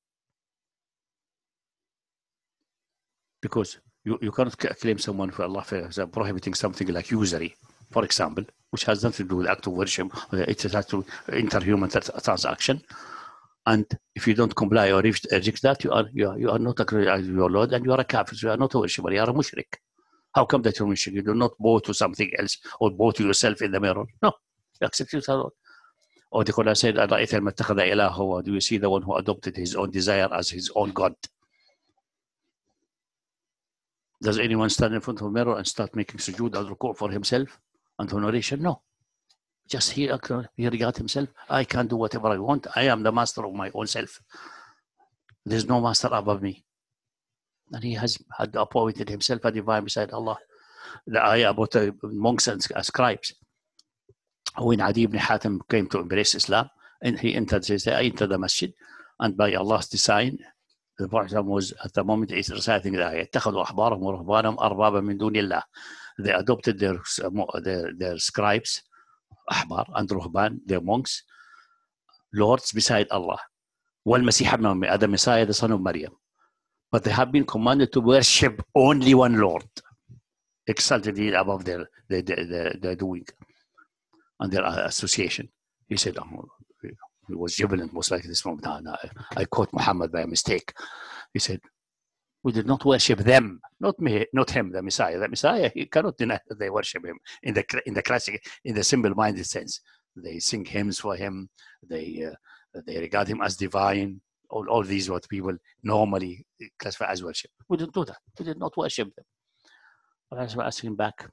Because you, you cannot claim someone for Allah for prohibiting something like usury, for example, which has nothing to do with act of worship. It has to interhuman transaction. And if you don't comply or reject that, you are you are, you are not acknowledged as your Lord, and you are a kafir. So you are not a worshipper. You are a mushrik. How come that you're a mushrik? You do not bow to something else or bow to yourself in the mirror. No, you accept yourself. Or the Quran said, do you see the one who adopted his own desire as his own God? Does anyone stand in front of a mirror and start making sujood and ruku' for himself and honoration? No. Just he, he regard himself, I can do whatever I want. I am the master of my own self. There's no master above me. And he has had appointed himself a divine beside Allah. The ayah about the monks and scribes. When Adi ibn Hatim came to embrace Islam, and he entered, he said, I entered the masjid, and by Allah's design, the Prophet was at the moment he's reciting the ayah. اتخذوا أحبارهم ورهبانهم أربابا من دون الله. They adopted their, their, their scribes, أحبار and ruhban, their monks, lords beside Allah. والمسيح ابن مريم, the Messiah, the son of Maryam. But they have been commanded to worship only one Lord, exalted above their, their, their, their doing and their association. He said, oh, he was jubilant, most likely this moment. I, I caught Muhammad by a mistake. He said, we did not worship them, not me, not him, the Messiah. The Messiah, he cannot deny that they worship him in the in the classic, in the simple-minded sense. They sing hymns for him. They uh, they regard him as divine. All, all these what people normally classify as worship. We didn't do that. We did not worship them. But I was asking back,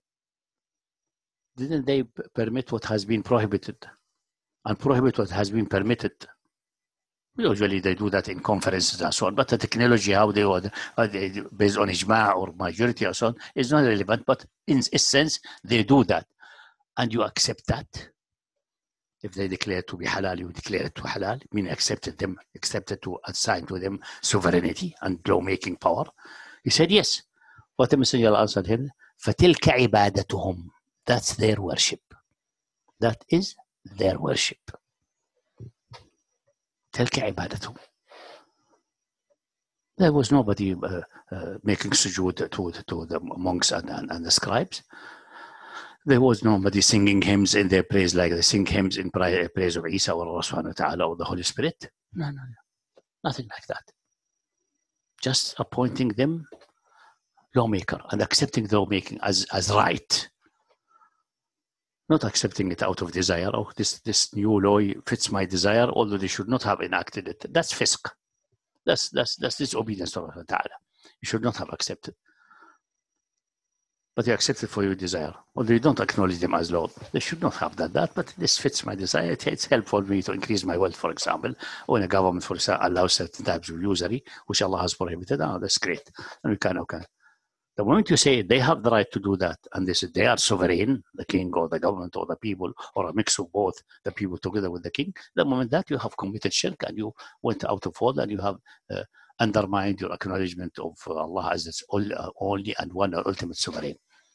didn't they permit what has been prohibited and prohibit what has been permitted? Usually they do that in conferences and so on, but the technology, how they were based on ijma' or majority or so on, is not relevant, but in a sense, they do that. And you accept that. If they declare to be halal, you declare it to halal, meaning accepted them, accepted to assign to them sovereignty and law-making power. He said, yes. What the Messenger answered him, فَتِلْكَ عِبَادَتُهُمْ. That's their worship. That is their worship. تلك عبادتهم. There was nobody uh, uh, making sujood to, to the monks and, and, and the scribes. There was nobody singing hymns in their praise like they sing hymns in praise of Isa or Allah subhanahu wa ta'ala or the Holy Spirit. No, no, no. Nothing like that. Just appointing them lawmaker and accepting the lawmaking as, as right. Not accepting it out of desire. Oh, this, this new law fits my desire, although they should not have enacted it. That's fisq. That's, that's, that's disobedience to Allah ta'ala. You should not have accepted. But you accept it for your desire. Although you don't acknowledge them as Lord. They should not have done that, but this fits my desire. It's helpful for me to increase my wealth, for example. When a government, for example, allows certain types of usury, which Allah has prohibited, oh, that's great. And we can, okay. The moment you say they have the right to do that, and they say they are sovereign, the king or the government or the people, or a mix of both, the people together with the king, the moment that you have committed shirk and you went out of fold and you have uh, undermined your acknowledgement of uh, Allah as its only and one ultimate sovereign.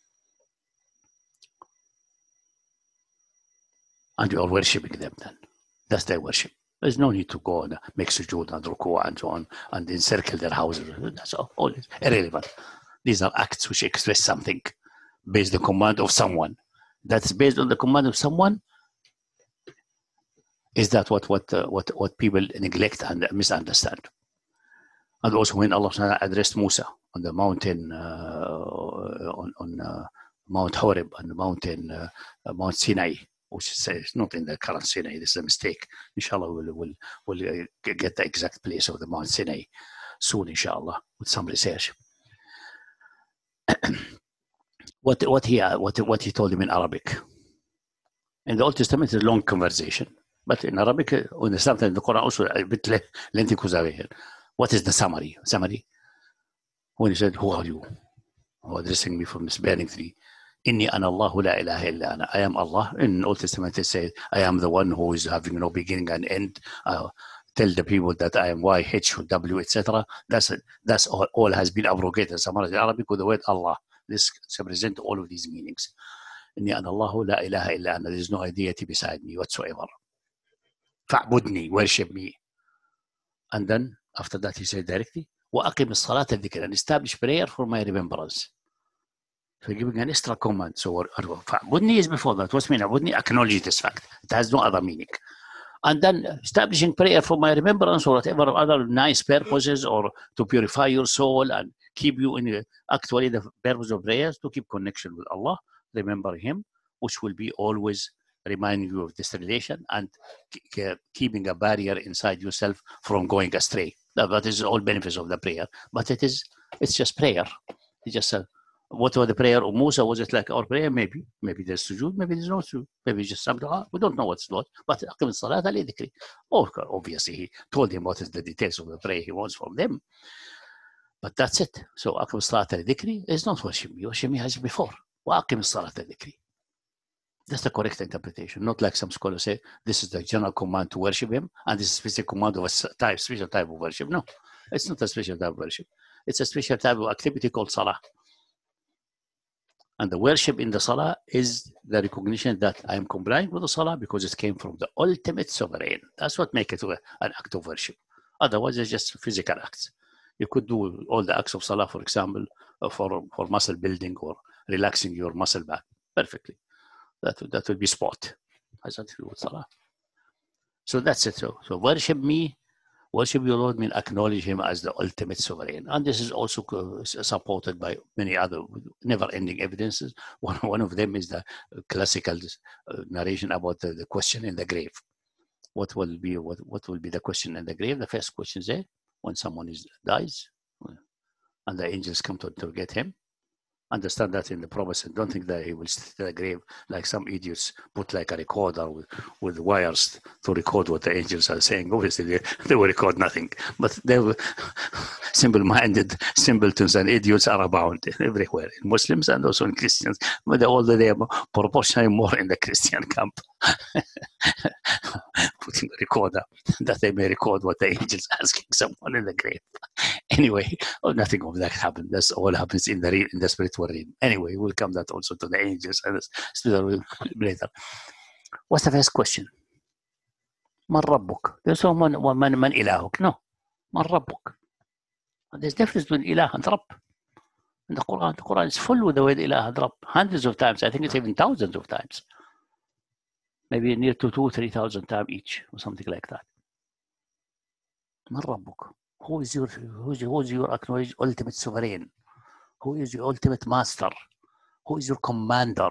And you are worshipping them then. That's their worship. There's no need to go and make sujood and ruku and so on and encircle their houses. That's all, all irrelevant. These are acts which express something based on the command of someone. That's based on the command of someone. Is that what what uh, what what people neglect and misunderstand? And also when Allah addressed Musa on the mountain, uh, on, on uh, Mount Horeb and the mountain uh, Mount Sinai, which is not in the current Sinai. This is a mistake. Inshallah, we'll, we'll, we'll uh, get the exact place of the Mount Sinai soon, inshallah, with some research. what what he what what he told him in Arabic. In the Old Testament, it's a long conversation, but in Arabic, in the sometimes the Quran also a bit lengthy. What is the summary? Summary. When he said, "Who are you?" Who addressing me from this burning tree. Inni ana Allahu la ilaha illa ana. I am Allah. In the Old Testament, it says, "I am the one who is having no beginning and end." Uh, tell the people that I am Y, H, W, et cetera. That's it. That's all, all has been abrogated. Summarized in Arabic with the word Allah. This represents all of these meanings. Inni ana Allahu la ilaha illa ana. There is no deity beside me whatsoever. Fa'budni, worship me. And then after that he said directly, وَأَقِمِ الصَّلَاةَ الذِّكْرِ, and establish prayer for my remembrance. So giving an extra command. So fa'budni is before that. What's mean? Fa'budni, acknowledge this fact. It has no other meaning. And then establishing prayer for my remembrance or whatever other nice purposes, or to purify your soul and keep you in actually the purpose of prayers, to keep connection with Allah, remember Him, which will be always reminding you of this relation and keeping a barrier inside yourself from going astray. That is all benefits of the prayer. But it is, it's just prayer. It's just a, what was the prayer of Musa? Was it like our prayer? Maybe. Maybe there's sujood. Maybe there's no sujood. Maybe just something. We don't know what's what. But aqim as-salat li dhikri. Obviously, he told him what is the details of the prayer he wants from them. But that's it. So aqim as-salat li dhikri is not worship me. Worship me as before. Wa aqim as-salat li dhikri. That's the correct interpretation. Not like some scholars say, this is the general command to worship him, and this is a specific command of a type, special type of worship. No, it's not a special type of worship. It's a special type of activity called salah. And the worship in the salah is the recognition that I am complying with the salah because it came from the ultimate sovereign. That's what makes it an act of worship. Otherwise, it's just physical acts. You could do all the acts of salah, for example, for, for muscle building or relaxing your muscle back perfectly. That, that would be sport. Has nothing to do with salah. So that's it. So, so worship me, worship your Lord means acknowledge Him as the ultimate sovereign. And this is also supported by many other never-ending evidences. One, one of them is the classical narration about the, the question in the grave. What will be what, what will be the question in the grave? The first question is there when someone is dies, and the angels come to interrogate him. Understand that in the promise, and don't think that he will sit in the grave like some idiots put like a recorder with, with wires to record what the angels are saying. Obviously, they, they will record nothing, but they were simple-minded simpletons and idiots are abound everywhere, in Muslims and also in Christians, but although they are proportionally more in the Christian camp. Putting a recorder that they may record what the angels asking someone in the grave. Anyway, oh, nothing of that happened. That's all happens in the re in the spiritual realm. Anyway, we'll come that also to the angels and the spiritual later. What's the first question? Man Rabbuk? There's no man, man, man ilahuk. No. Man Rabbuk? There's difference between ilah and Rabb. In the Quran, the Quran is full with the word ilah and Rabb, hundreds of times. I think it's even thousands of times. Maybe near to two, three thousand times each, or something like that. Man Rabbuk? Who is your, who is, who is your acknowledged ultimate sovereign? Who is your ultimate master? Who is your commander?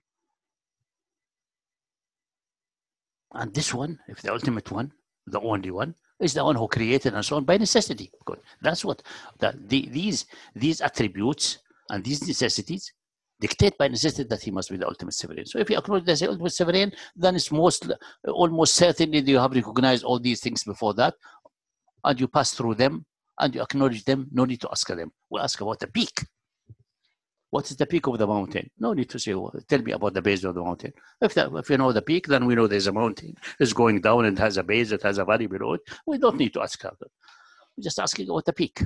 And this one, if the ultimate one, the only one, is the one who created and so on by necessity. Good. That's what that the, these these attributes and these necessities dictate by necessity that he must be the ultimate sovereign. So if you acknowledge as the ultimate sovereign, then it's most almost certainly that you have recognized all these things before that, and you pass through them and you acknowledge them. No need to ask them. We ask about the peak. What is the peak of the mountain? No need to say, well, tell me about the base of the mountain. If, that, if you know the peak, then we know there's a mountain. It's going down and has a base, it has a valley below it. We don't need to ask her. We're just asking about the peak.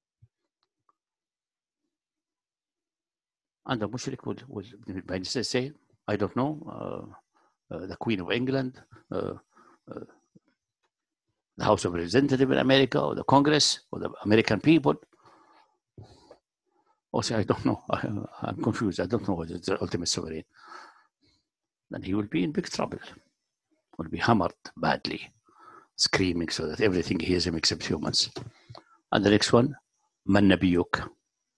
And the mushrik will, will by necessity say, I don't know, uh, uh, the Queen of England, uh, uh, the House of Representatives in America, or the Congress, or the American people. Or say, I don't know, I, I'm confused, I don't know what is the ultimate sovereign. Then he will be in big trouble. Will be hammered badly, screaming so that everything hears him except humans. And the next one, Man Nabiyuk.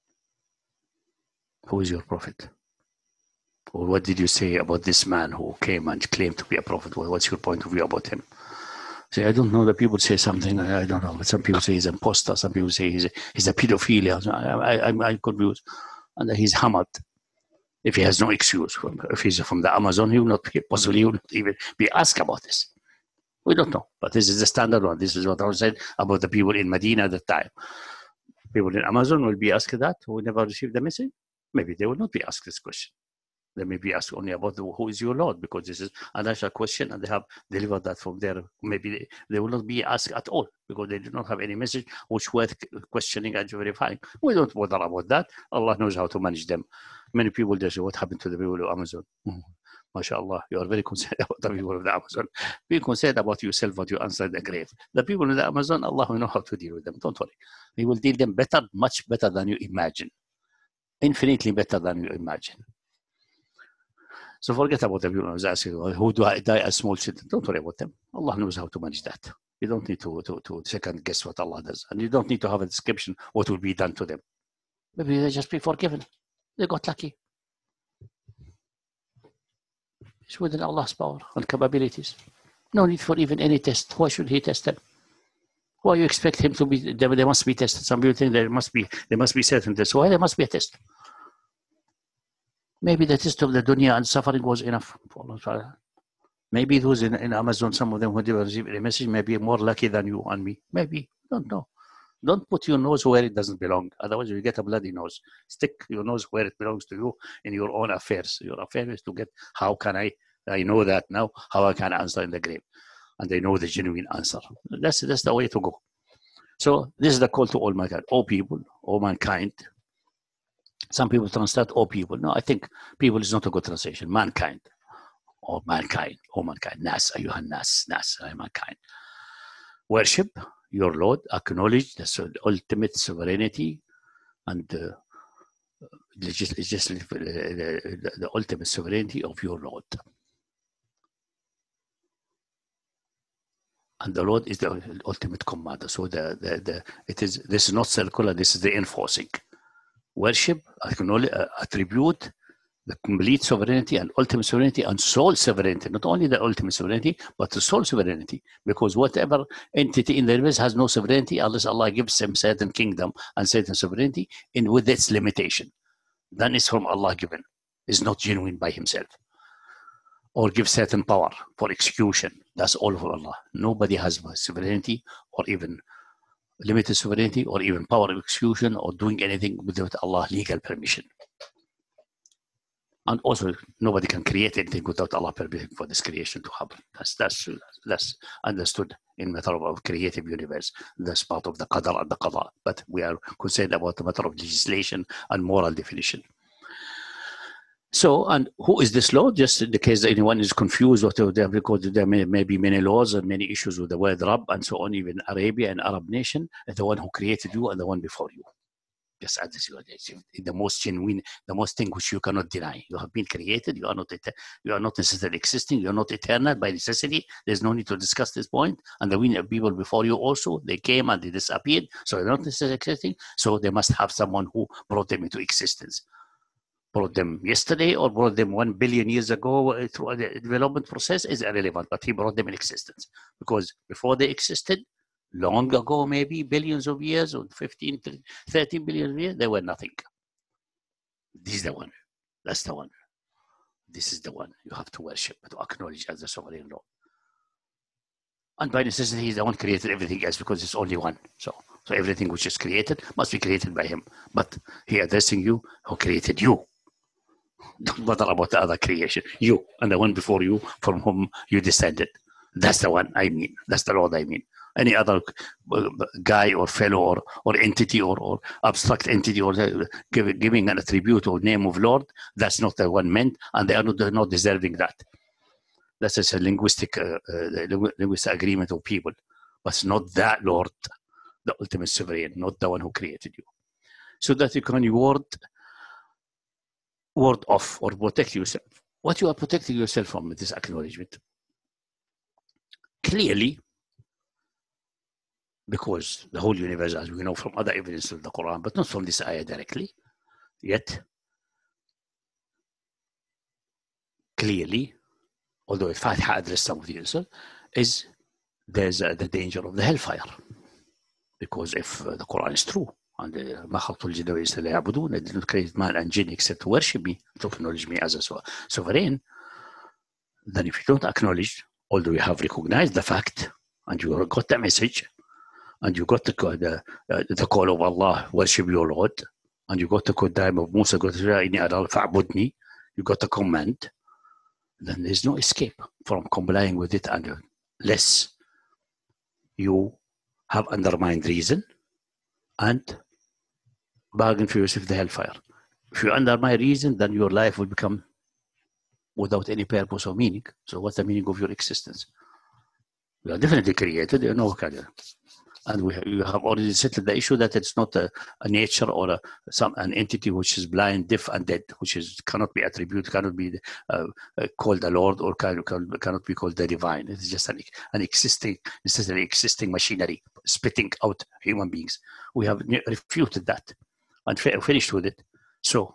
Who is your prophet? Or what did you say about this man who came and claimed to be a prophet? What's your point of view about him? Say, I don't know. The people say something. I don't know. But some people say he's an imposter. Some people say he's a, he's a pedophilia. I, I, I'm, I'm confused. And he's hammered. If he has no excuse, if he's from the Amazon, he will not be, possibly he will not even be asked about this. We don't know. But this is the standard one. This is what I said about the people in Medina at the time. People in Amazon will be asked that who never received the message. Maybe they will not be asked this question. They may be asked only about the, who is your Lord, because this is an actual question and they have delivered that from there. Maybe they, they will not be asked at all because they do not have any message which worth questioning and verifying. We don't bother about that. Allah knows how to manage them. Many people they say, what happened to the people of Amazon? Mm-hmm. MashaAllah, you are very concerned about the people of the Amazon. Be concerned about yourself, what you answer in the grave. The people in the Amazon, Allah will know how to deal with them. Don't worry. He will deal them better, much better than you imagine. Infinitely better than you imagine. So forget about the people who are asking, who do I die as small children? Don't worry about them. Allah knows how to manage that. You don't need to, to, to second guess what Allah does. And you don't need to have a description what will be done to them. Maybe they just be forgiven. They got lucky. It's within Allah's power and capabilities. No need for even any test. Why should He test them? Why you expect Him to be, they, they must be tested. Some people think there must be, there must be certain tests. Why there must be a test? Maybe the test of the dunya and suffering was enough for Allah. Maybe those in, in Amazon, some of them who didn't receive a message, may be more lucky than you and me. Maybe. Don't know. Don't put your nose where it doesn't belong. Otherwise, you get a bloody nose. Stick your nose where it belongs to you in your own affairs. Your affair is to get, how can I, I know that now, how I can answer in the grave. And they know the genuine answer. That's, that's the way to go. So this is the call to all mankind. All people, all mankind. Some people translate all people. No, I think people is not a good translation. Mankind. Or mankind. Or mankind. Nas, ayuhan nas. Nas, mankind. Worship your Lord. Acknowledge the ultimate sovereignty and uh, just, just the, the, the ultimate sovereignty of your Lord. And the Lord is the ultimate commander. So the, the, the, it is, this is not circular, this is the enforcing. Worship, acknowledge, uh, attribute the complete sovereignty and ultimate sovereignty and soul sovereignty. Not only the ultimate sovereignty, but the soul sovereignty. Because whatever entity in the universe has no sovereignty unless Allah gives them certain kingdom and certain sovereignty in with its limitation. Then it's from Allah given. It's not genuine by himself. Or give certain power for execution. That's all for Allah. Nobody has sovereignty or even limited sovereignty or even power of execution or doing anything without Allah's legal permission. And also, nobody can create anything without Allah permission for this creation to happen. That's, that's, that's understood in matter of creative universe. That's part of the qadar and the qada. But we are concerned about the matter of legislation and moral definition. So, and who is this Lord? Just in the case that anyone is confused, what they have recorded, there may, may be many laws and many issues with the word Rabb and so on, even Arabia and Arab nation, the one who created you and the one before you. Just add this, the most genuine, the most thing which you cannot deny. You have been created, you are not you are not necessarily existing, you are not eternal by necessity. There's no need to discuss this point. And the people before you also, they came and they disappeared, so they're not necessarily existing. So they must have someone who brought them into existence. Brought them yesterday or brought them one billion years ago through the development process is irrelevant, but he brought them in existence. Because before they existed, long ago, maybe billions of years or fifteen, thirteen billion years, they were nothing. This is the one. That's the one. This is the one you have to worship, to acknowledge as the sovereign Lord. And by necessity, he's the one who created everything else because it's only one. So, so everything which is created must be created by him. But he addressing you who created you. Don't bother about the other creation. You and the one before you from whom you descended. That's the one I mean. That's the Lord I mean. Any other guy or fellow or, or entity or, or abstract entity or give, giving an attribute or name of Lord, that's not the one meant, and they are not, they're not deserving that. That's just a linguistic, uh, uh, linguistic agreement of people. But it's not that Lord, the ultimate sovereign, not the one who created you. So that you can ward, ward off or protect yourself. What you are protecting yourself from with this acknowledgement? Clearly, because the whole universe, as we know from other evidence of the Quran, but not from this ayah directly, yet clearly, although if Fatiha addressed some of the answer, is there's uh, the danger of the hellfire. Because if uh, the Quran is true, and ما خلقت الجن والإنس إلا يعبدون, I did not create man and jinn except to worship me, to acknowledge me as a sovereign, then if you don't acknowledge, although you have recognized the fact, and you got the message, and you got the, the, uh, the call of Allah, worship your Lord, and you got the time of Musa, you got the command, then there's no escape from complying with it unless you have undermined reason and bargain for yourself the hellfire. If you undermine reason, then your life will become without any purpose or meaning. So what's the meaning of your existence? You are definitely created, you know, and we have, you have already settled the issue that it's not a, a nature or a, some an entity which is blind, deaf, and dead, which is cannot be attributed, cannot be uh, uh, called the Lord, or can, can, cannot be called the divine. It's just an, an existing, necessarily existing machinery spitting out human beings. We have refuted that and finished with it. So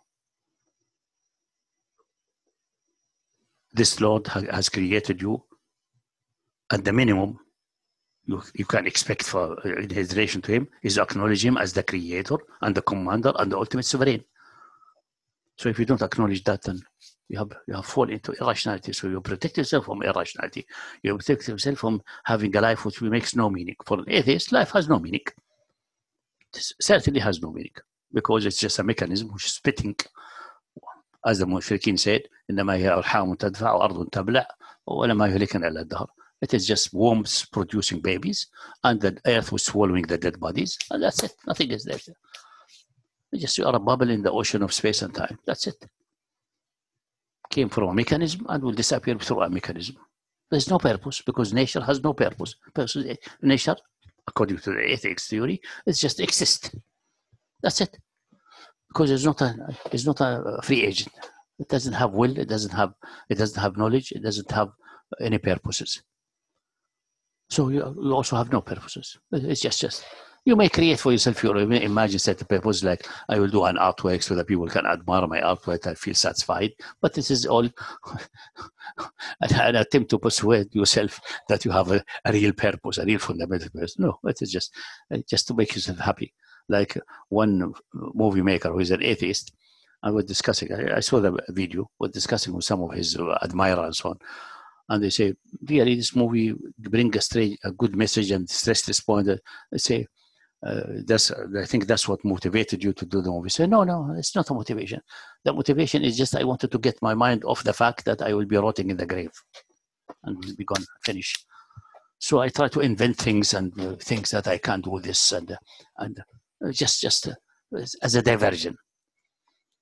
this Lord ha has created you at the minimum. You, you can expect for uh, in his relation to him is to acknowledge him as the creator and the commander and the ultimate sovereign. So if you don't acknowledge that, then you have you have fallen into irrationality. So you protect yourself from irrationality. You protect yourself from having a life which makes no meaning. For an atheist, life has no meaning. It certainly has no meaning because it's just a mechanism which is spitting, as the Mushrikeen said, إنما هي أرحام تدفع وأرض تبلع ولما يهلكنا إلا الدهر. It is just worms producing babies, and the earth was swallowing the dead bodies, and that's it. Nothing is there. You just you are a bubble in the ocean of space and time. That's it. Came from a mechanism and will disappear through a mechanism. There's no purpose because nature has no purpose. Nature, according to the atheist theory, is just exist. That's it. Because it's not a it's not a free agent. It doesn't have will. It doesn't have it doesn't have knowledge. It doesn't have any purposes. So you, you also have no purposes. It's just, just, you may create for yourself your imagine set a purpose, like I will do an artwork so that people can admire my artwork and feel satisfied. But this is all an attempt to persuade yourself that you have a, a real purpose, a real fundamental purpose. No, it is just, just to make yourself happy. Like one movie maker who is an atheist, I was discussing, I, I saw the video, was discussing with some of his admirers and so on. And they say, really, this movie brings a, strange, a good message and stress this point. They say, uh, that's, I think that's what motivated you to do the movie. I say, no, no, it's not a motivation. The motivation is just I wanted to get my mind off the fact that I will be rotting in the grave and will be gone, finished. So I try to invent things and uh, things that I can't do this and, uh, and uh, just, just uh, as a diversion.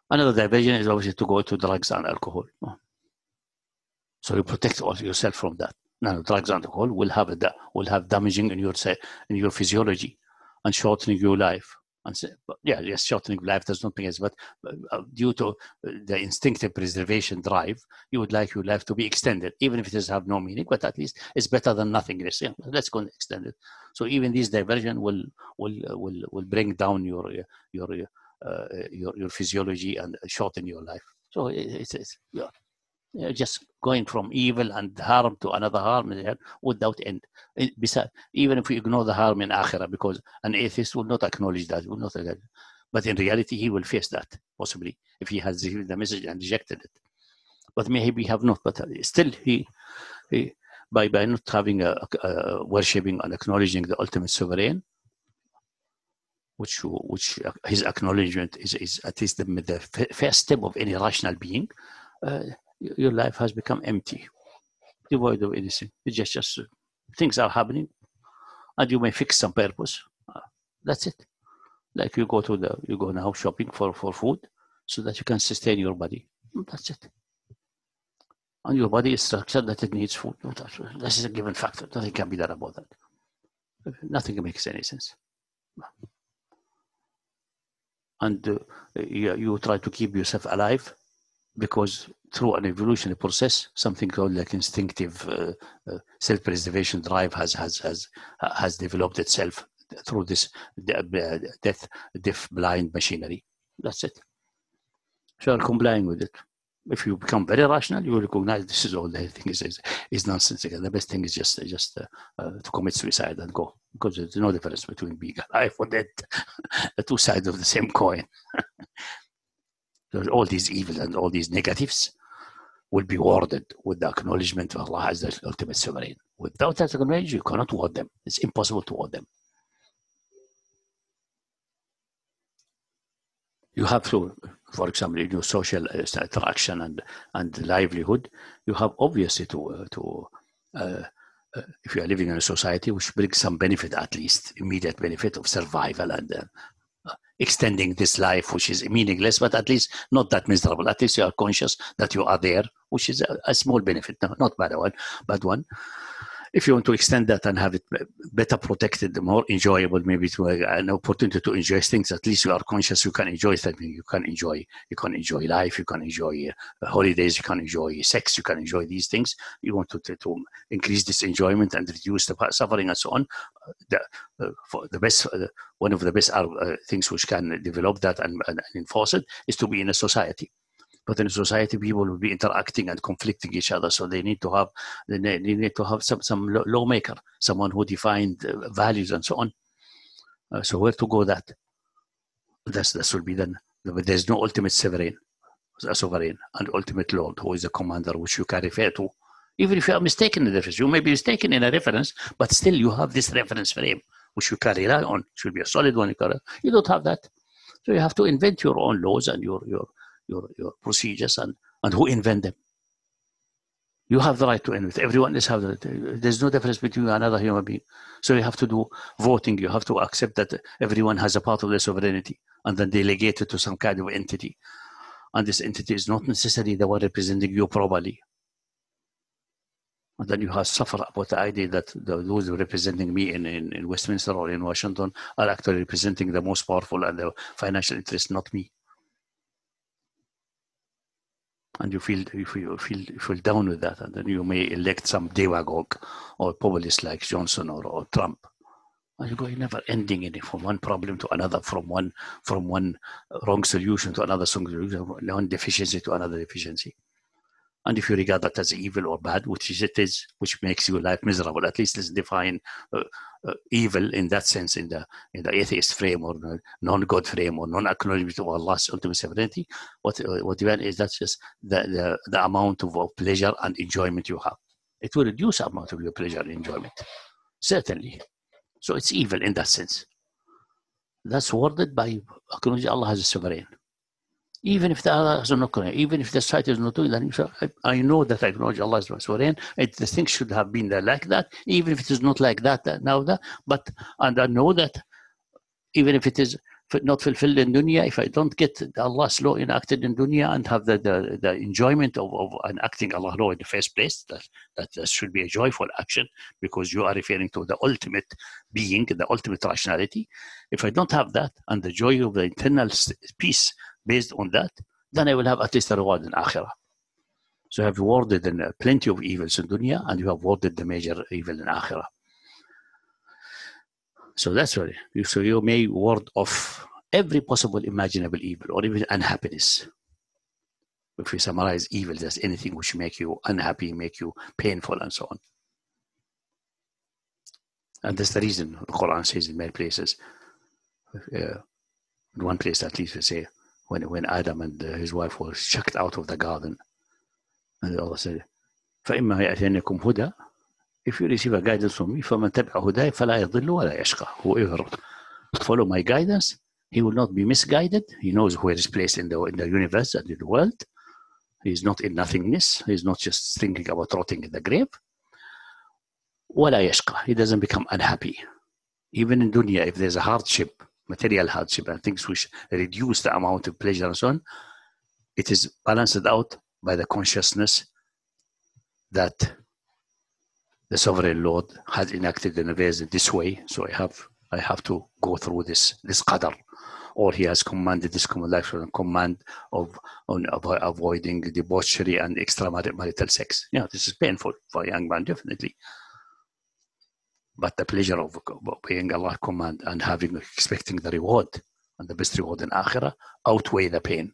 Another diversion is obviously to go to drugs and alcohol. So you protect yourself from that. Now, drugs and alcohol will have a, will have damaging in your in your physiology and shortening your life. And say, yeah, yes, shortening life does nothing else, but uh, due to the instinctive preservation drive, you would like your life to be extended, even if it does have no meaning. But at least it's better than nothing. Let's, yeah, let's go and extend it. So even this diversion will will will will bring down your your uh, your your physiology and shorten your life. So it's, it's yeah. Just going from evil and harm to another harm without end. Besides, even if we ignore the harm in Akhirah, because an atheist will not acknowledge that, will not acknowledge. But in reality, he will face that, possibly, if he has the message and rejected it. But maybe have not, but still, he, he by, by not having a, a worshipping and acknowledging the ultimate sovereign, which which his acknowledgement is, is at least the, the first step of any rational being, uh, your life has become empty, devoid of anything. It's just, just uh, things are happening, and you may fix some purpose. Uh, that's it. Like you go to the, you go now shopping for, for food so that you can sustain your body. That's it. And your body is structured that it needs food. This is a given factor. Nothing can be done about that. Nothing makes any sense. And uh, you, you try to keep yourself alive, because through an evolutionary process, something called like instinctive uh, uh, self-preservation drive has has has has developed itself through this death, deaf, blind machinery. That's it. So you're complying with it. If you become very rational, you will recognize this is all the thing is is, is nonsense. The best thing is just just uh, uh, to commit suicide and go, because there's no difference between being alive or dead. The two sides of the same coin. So all these evils and all these negatives will be warded with the acknowledgement of Allah as the ultimate sovereign. Without that acknowledgement, you cannot ward them. It's impossible to ward them. You have to, for example, in your social interaction and, and livelihood, you have obviously to, uh, to uh, uh, if you are living in a society which brings some benefit, at least immediate benefit of survival and uh, extending this life, which is meaningless, but at least not that miserable. At least you are conscious that you are there, which is a, a small benefit, no, not bad one, bad one. If you want to extend that and have it better protected, more enjoyable, maybe to uh, an opportunity to enjoy things, at least you are conscious you can enjoy something. You can enjoy, you can enjoy life, you can enjoy uh, holidays, you can enjoy sex, you can enjoy these things. You want to, to, to increase this enjoyment and reduce the suffering and so on. Uh, the, uh, for the best, uh, one of the best uh, things which can develop that and, and, and enforce it is to be in a society. But in a society, people will be interacting and conflicting each other. So they need to have, they need to have some, some lawmaker, someone who defined uh, values and so on. Uh, so where to go that? That's, that will be done. But there's no ultimate sovereign, a sovereign and ultimate Lord who is a commander which you can refer to. Even if you are mistaken in the reference, you may be mistaken in a reference, but still you have this reference frame which you can rely on. It should be a solid one. You don't have that. So you have to invent your own laws and your, your, Your, your procedures and, and who invent them. You have the right to invent. Everyone else have the right. There's no difference between you and another human being. So you have to do voting. You have to accept that everyone has a part of their sovereignty and then delegate it to some kind of entity. And this entity is not necessarily the one representing you properly. And then you have suffer about the idea that the, those representing me in, in, in Westminster or in Washington are actually representing the most powerful and the financial interest, not me. And you feel you feel, feel you feel down with that, and then you may elect some demagogue or populist like Johnson or, or Trump. And you go, you're never ending it from one problem to another, from one from one wrong solution to another solution, one deficiency to another deficiency. And if you regard that as evil or bad, which is it is, which makes your life miserable, at least let's define uh, uh, evil in that sense in the in the atheist frame or the non-God frame or non-acknowledgement of Allah's ultimate sovereignty. What uh, what you want is that's just the, the, the amount of, of pleasure and enjoyment you have. It will reduce the amount of your pleasure and enjoyment, certainly. So it's evil in that sense. That's worded by acknowledging Allah as a sovereign. Even if the other is not correct, even if the society is not doing that, I, I know that I acknowledge Allah as my sovereign. It, the things should have been there like that, even if it is not like that now that. But and I know that even if it is not fulfilled in dunya, if I don't get Allah's law enacted in dunya and have the, the, the enjoyment of, of enacting Allah's law in the first place, that, that that should be a joyful action because you are referring to the ultimate being, the ultimate rationality. If I don't have that and the joy of the internal peace based on that, then I will have at least a reward in akhirah. So you have warded in plenty of evils in dunya and you have warded the major evil in akhirah. So that's right. So you may ward off every possible imaginable evil or even unhappiness. If we summarize evil as anything which make you unhappy, make you painful, and so on. And that's the reason the Quran says in many places, uh, in one place at least we say, when, when Adam and uh, his wife were chucked out of the garden, and Allah said, فَإِمَّا يَأْتِيَنَّكُمْ هُدًى, if you receive a guidance from me, فَمَنْ تَبِعَ هُدَايَ فَلَا يَضِلُّ وَلَا يَشْقَى. Whoever follow my guidance, he will not be misguided. He knows where he's placed in the, in the universe and in the world. He's not in nothingness. He's not just thinking about rotting in the grave. وَلَا يَشْقَى. He doesn't become unhappy. Even in dunya, if there's a hardship, material hardship, and things which reduce the amount of pleasure and so on, it is balanced out by the consciousness that the sovereign Lord has enacted the universe in this way, so I have I have to go through this this qadr, or he has commanded this command life command of on of avoiding debauchery and extramarital sex. Yeah, this is painful for a young man, definitely. But the pleasure of obeying Allah's command and having expecting the reward and the best reward in akhirah outweigh the pain,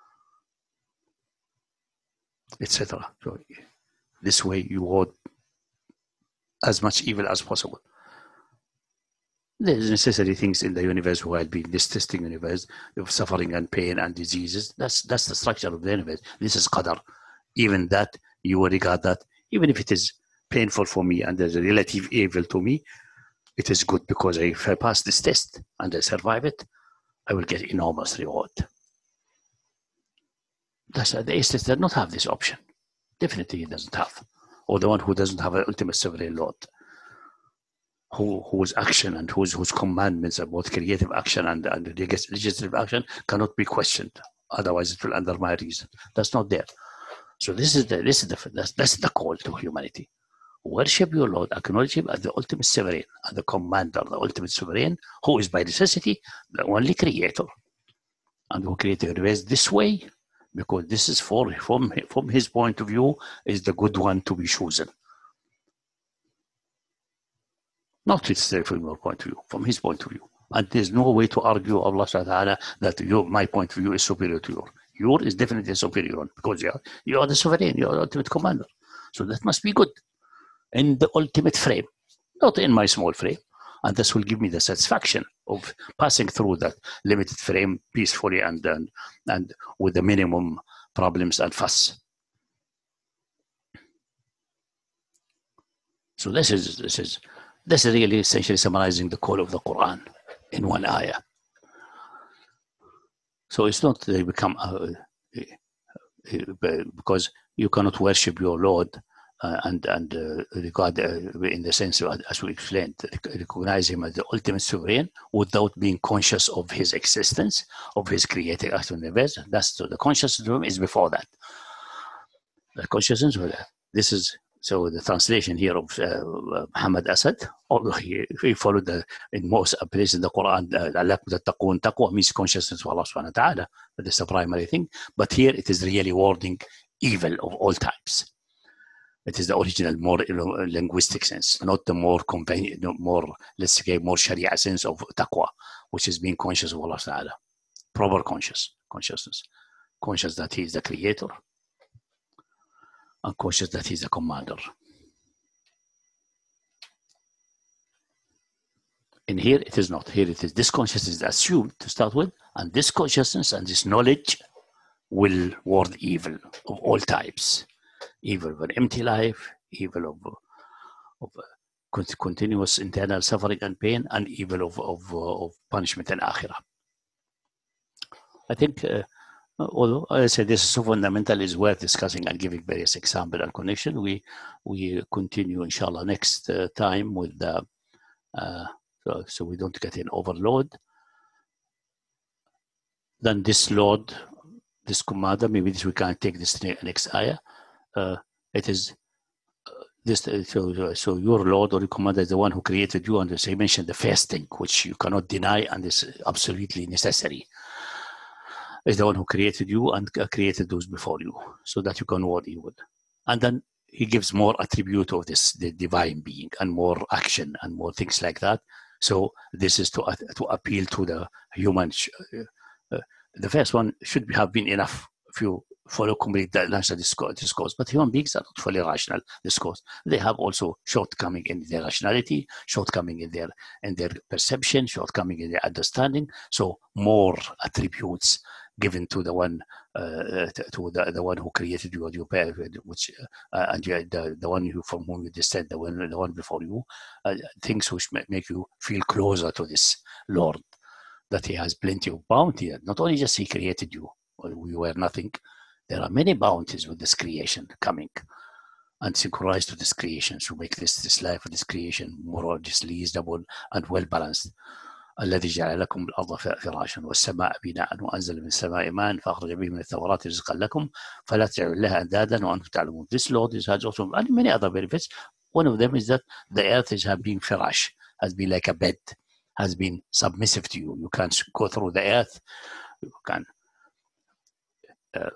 et cetera. So this way you would as much evil as possible. There's necessary things in the universe while being this testing universe of suffering and pain and diseases. That's that's the structure of the universe. This is qadar. Even that you will regard that, even if it is painful for me and there's a relative evil to me, it is good because if I pass this test and I survive it, I will get enormous reward. That's, the atheist does not have this option. Definitely he doesn't have. Or the one who doesn't have an ultimate sovereign Lord, who, whose action and whose, whose commandments about creative action and, and legislative action cannot be questioned. Otherwise it will undermine reason. That's not there. So this is the, this is the, that's, that's the call to humanity. Worship your Lord, acknowledge him as the ultimate sovereign, as the commander, the ultimate sovereign, who is by necessity the only creator. And who created the universe this way, because this is for from, from his point of view is the good one to be chosen. Not from your point of view, from his point of view. And there's no way to argue Allah subhanahu wa ta'ala that your, my point of view is superior to yours. Your is definitely superior one, because you are, you are the sovereign, you are the ultimate commander. So that must be good in the ultimate frame, not in my small frame. And this will give me the satisfaction of passing through that limited frame peacefully and, and, and with the minimum problems and fuss. So this is, this is, this is really essentially summarizing the call of the Quran in one ayah. So it's not they become, uh, uh, because you cannot worship your Lord Uh, and and uh, regard uh, in the sense of, as we explained, recognize him as the ultimate sovereign without being conscious of his existence, of his creating act of the universe. That's so the consciousness of him is before that. The consciousness, well, this is so the translation here of uh, Muhammad Asad, although he, he followed the in most places in the Quran, uh, taqwa means consciousness of Allah subhanahu wa ta'ala. That is the primary thing. But here it is really warding evil of all types. It is the original, more linguistic sense, not the more convenient, more, let's say, more Sharia sense of taqwa, which is being conscious of Allah Ta'ala. Proper conscious, consciousness. Conscious that he is the creator, and conscious that he is the commander. In here, it is not. Here it is. This consciousness is assumed to start with, and this consciousness and this knowledge will ward evil of all types. Evil of an empty life, evil of, of uh, continuous internal suffering and pain, and evil of, of, uh, of punishment in akhirah. I think, uh, although I said this is so fundamental, is worth discussing and giving various examples and connection. We we continue, inshallah, next uh, time with the, uh, so, so we don't get an overload. then this Lord, this commander, maybe this we can take this next ayah. Uh, it is uh, this. So, so your Lord or your commander is the one who created you, and as he mentioned, the first thing which you cannot deny and is absolutely necessary, is the one who created you and created those before you, so that you can war evil. And then he gives more attribute of this, the divine being, and more action and more things like that. So this is to uh, to appeal to the human. Uh, the first one should have been enough if you follow complete the rational discourse. But human beings are not fully rational discourse. They have also shortcoming in their rationality, shortcoming in their in their perception, shortcoming in their understanding. So more attributes given to the one uh, to the, the one who created you, your parent, which uh, and you, the the one who from whom you descend, the one the one before you, uh, things which make you feel closer to this Lord, that he has plenty of bounty. Not only just he created you, we were nothing. There are many bounties with this creation coming and synchronized to this creation to make this this life and this creation more or less reasonable and well balanced. الذي جعل لكم الأرض فراشا والسماء بناء وأنزل من السماء ماء فأخرج به من الثمرات رزقا لكم فلا تجعلوا لها أندادا وأنتم تعلمون. This Lord has also and many other benefits. One of them is that the earth is has been firash, has been like a bed, has been submissive to you. You can go through the earth. You can uh,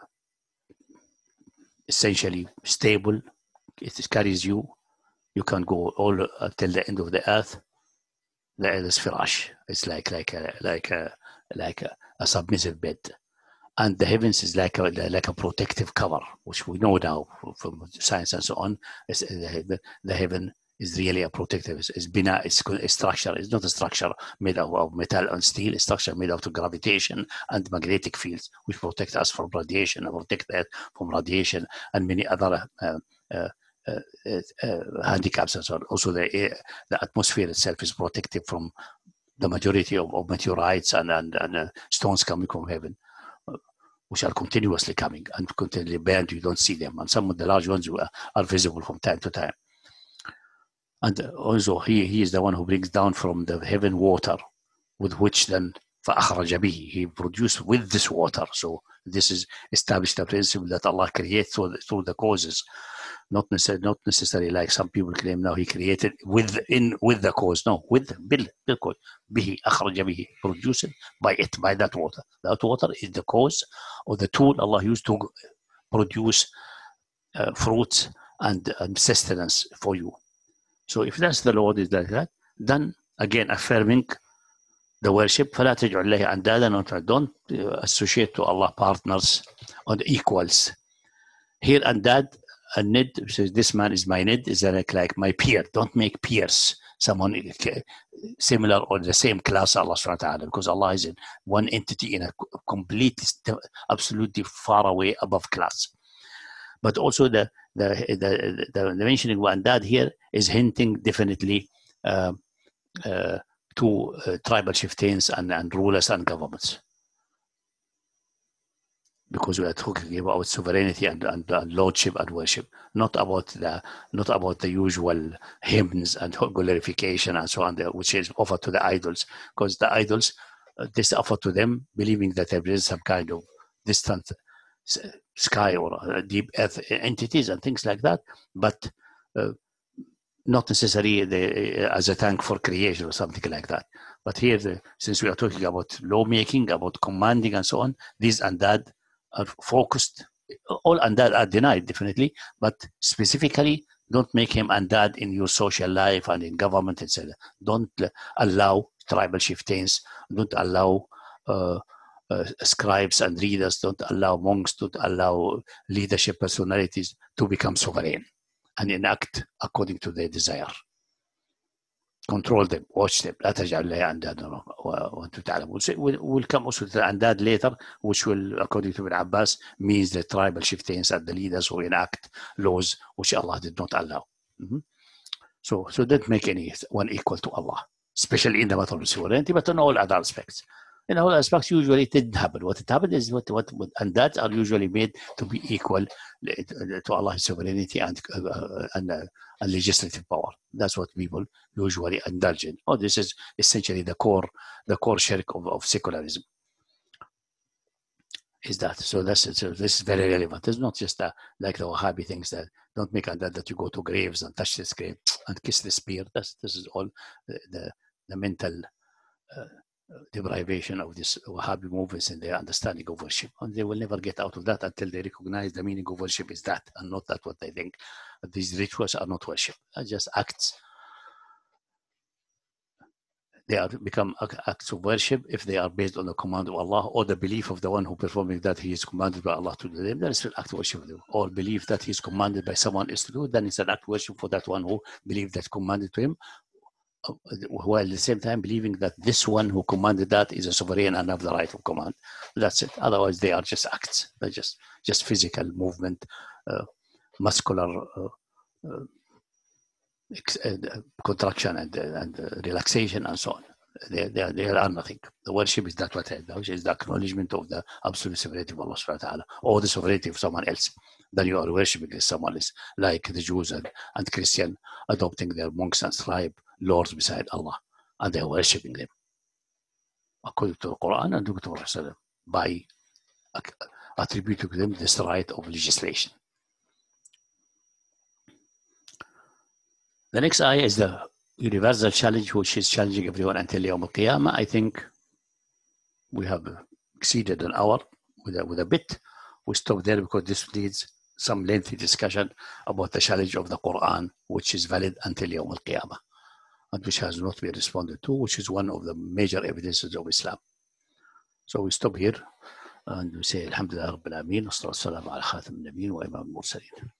essentially stable. It carries you. You can go all uh, till the end of the earth. The earth is firash. It's like like a like a like a, a submissive bed, and the heavens is like a like a protective cover, which we know now from science and so on. It's, the, the heaven is really a protective. It's, it's bina. It's a structure. It's not a structure made of, of metal and steel. It's a structure made out of gravitation and magnetic fields, which protect us from radiation and protect the earth from radiation and many other. Uh, uh, Uh, uh, handicaps and so on. Also, the air, the atmosphere itself is protected from the majority of, of meteorites and and, and uh, stones coming from heaven, uh, which are continuously coming and continually burned. You don't see them, and some of the large ones are, are visible from time to time. And also, he he is the one who brings down from the heaven water, with which then فأخرج به, he produced with this water. So this is established the principle that Allah creates through the, through the causes. Not necessarily, not necessarily like some people claim now he created with in with the cause. No, with bil bil cause. Bihi أخرج به, produced by it, by that water. That water is the cause or the tool Allah used to produce uh, fruits and, and sustenance for you. So if that's the Lord is like that, then again affirming the worship. فلا تجعل له أندادا, don't associate to Allah partners or equals. Here andad. A nid says this man is my nid, is like, like my peer. Don't make peers someone similar or the same class Allah subhanahu wa ta'ala, because Allah is in one entity in a completely absolutely far away above class. But also the the the, the, the mentioning andad here is hinting definitely uh, uh, to uh, tribal chieftains and, and rulers and governments, because we are talking about sovereignty and, and, and lordship and worship, not about the not about the usual hymns and glorification and so on, which is offered to the idols, because the idols uh, this offered to them, believing that there is some kind of distant sky or uh, deep earth entities and things like that, but uh, not necessarily the, uh, as a thank for creation or something like that. But here, the, since we are talking about lawmaking, about commanding and so on, these and that are focused. All andad are denied definitely, but specifically don't make him andad in your social life and in government, et cetera. Don't allow tribal chieftains, don't allow uh, uh, scribes and readers, don't allow monks, don't allow leadership personalities to become sovereign and enact according to their desire. Control them, watch them. لا تجعل لها أندادا وأنتم تعلمون. We'll come also to the andad later, which will, according to Ibn Abbas, means the tribal chieftains and the leaders who enact laws which Allah did not allow. Mm-hmm. So, so don't make anyone equal to Allah, especially in the matter of sovereignty, but in all other aspects. In all aspects, usually it didn't happen. What it happened is what what, what andads are usually made to be equal to Allah's sovereignty and uh, and, uh, and legislative power. That's what people usually indulge in. Oh, this is essentially the core the core shirk of, of secularism. is that. So that's it. So this is very relevant. It's not just uh, like the Wahhabi things that don't make that that you go to graves and touch this grave and kiss the spear. That's, this is all the, the, the mental uh, deprivation of this Wahhabi movements in their understanding of worship. And they will never get out of that until they recognize the meaning of worship is that, and not that what they think. These rituals are not worship, they're just acts. They are become acts of worship if they are based on the command of Allah or the belief of the one who performing that he is commanded by Allah to do them. That is an act of worship. Or belief that he is commanded by someone else to do, then it's an act of worship for that one who believes that commanded to him, while at the same time believing that this one who commanded that is a sovereign and have the right of command. That's it. Otherwise, they are just acts. They're just just physical movement, uh, muscular uh, uh, contraction and, and uh, relaxation and so on. They, they, they are nothing. The worship is that what is the acknowledgement of the absolute sovereignty of Allah subhanahu wa ta'ala, or the sovereignty of someone else. Then you are worshipping someone else, like the Jews and, and Christian adopting their monks and scribe lords beside Allah, and they are worshipping them according to the Quran and to the Prophet by attributing to them this right of legislation. The next ayah is the universal challenge, which is challenging everyone until Yawm al-Qiyamah. I think we have exceeded an hour with a, with a bit. We stop there because this needs some lengthy discussion about the challenge of the Quran, which is valid until Yawm al-Qiyamah, and which has not been responded to, which is one of the major evidences of Islam. So we stop here and we say, Alhamdulillah Rabbil Alameen, wa sallallahu ala khatam al-nabiyyin wa imam al-mursaleen.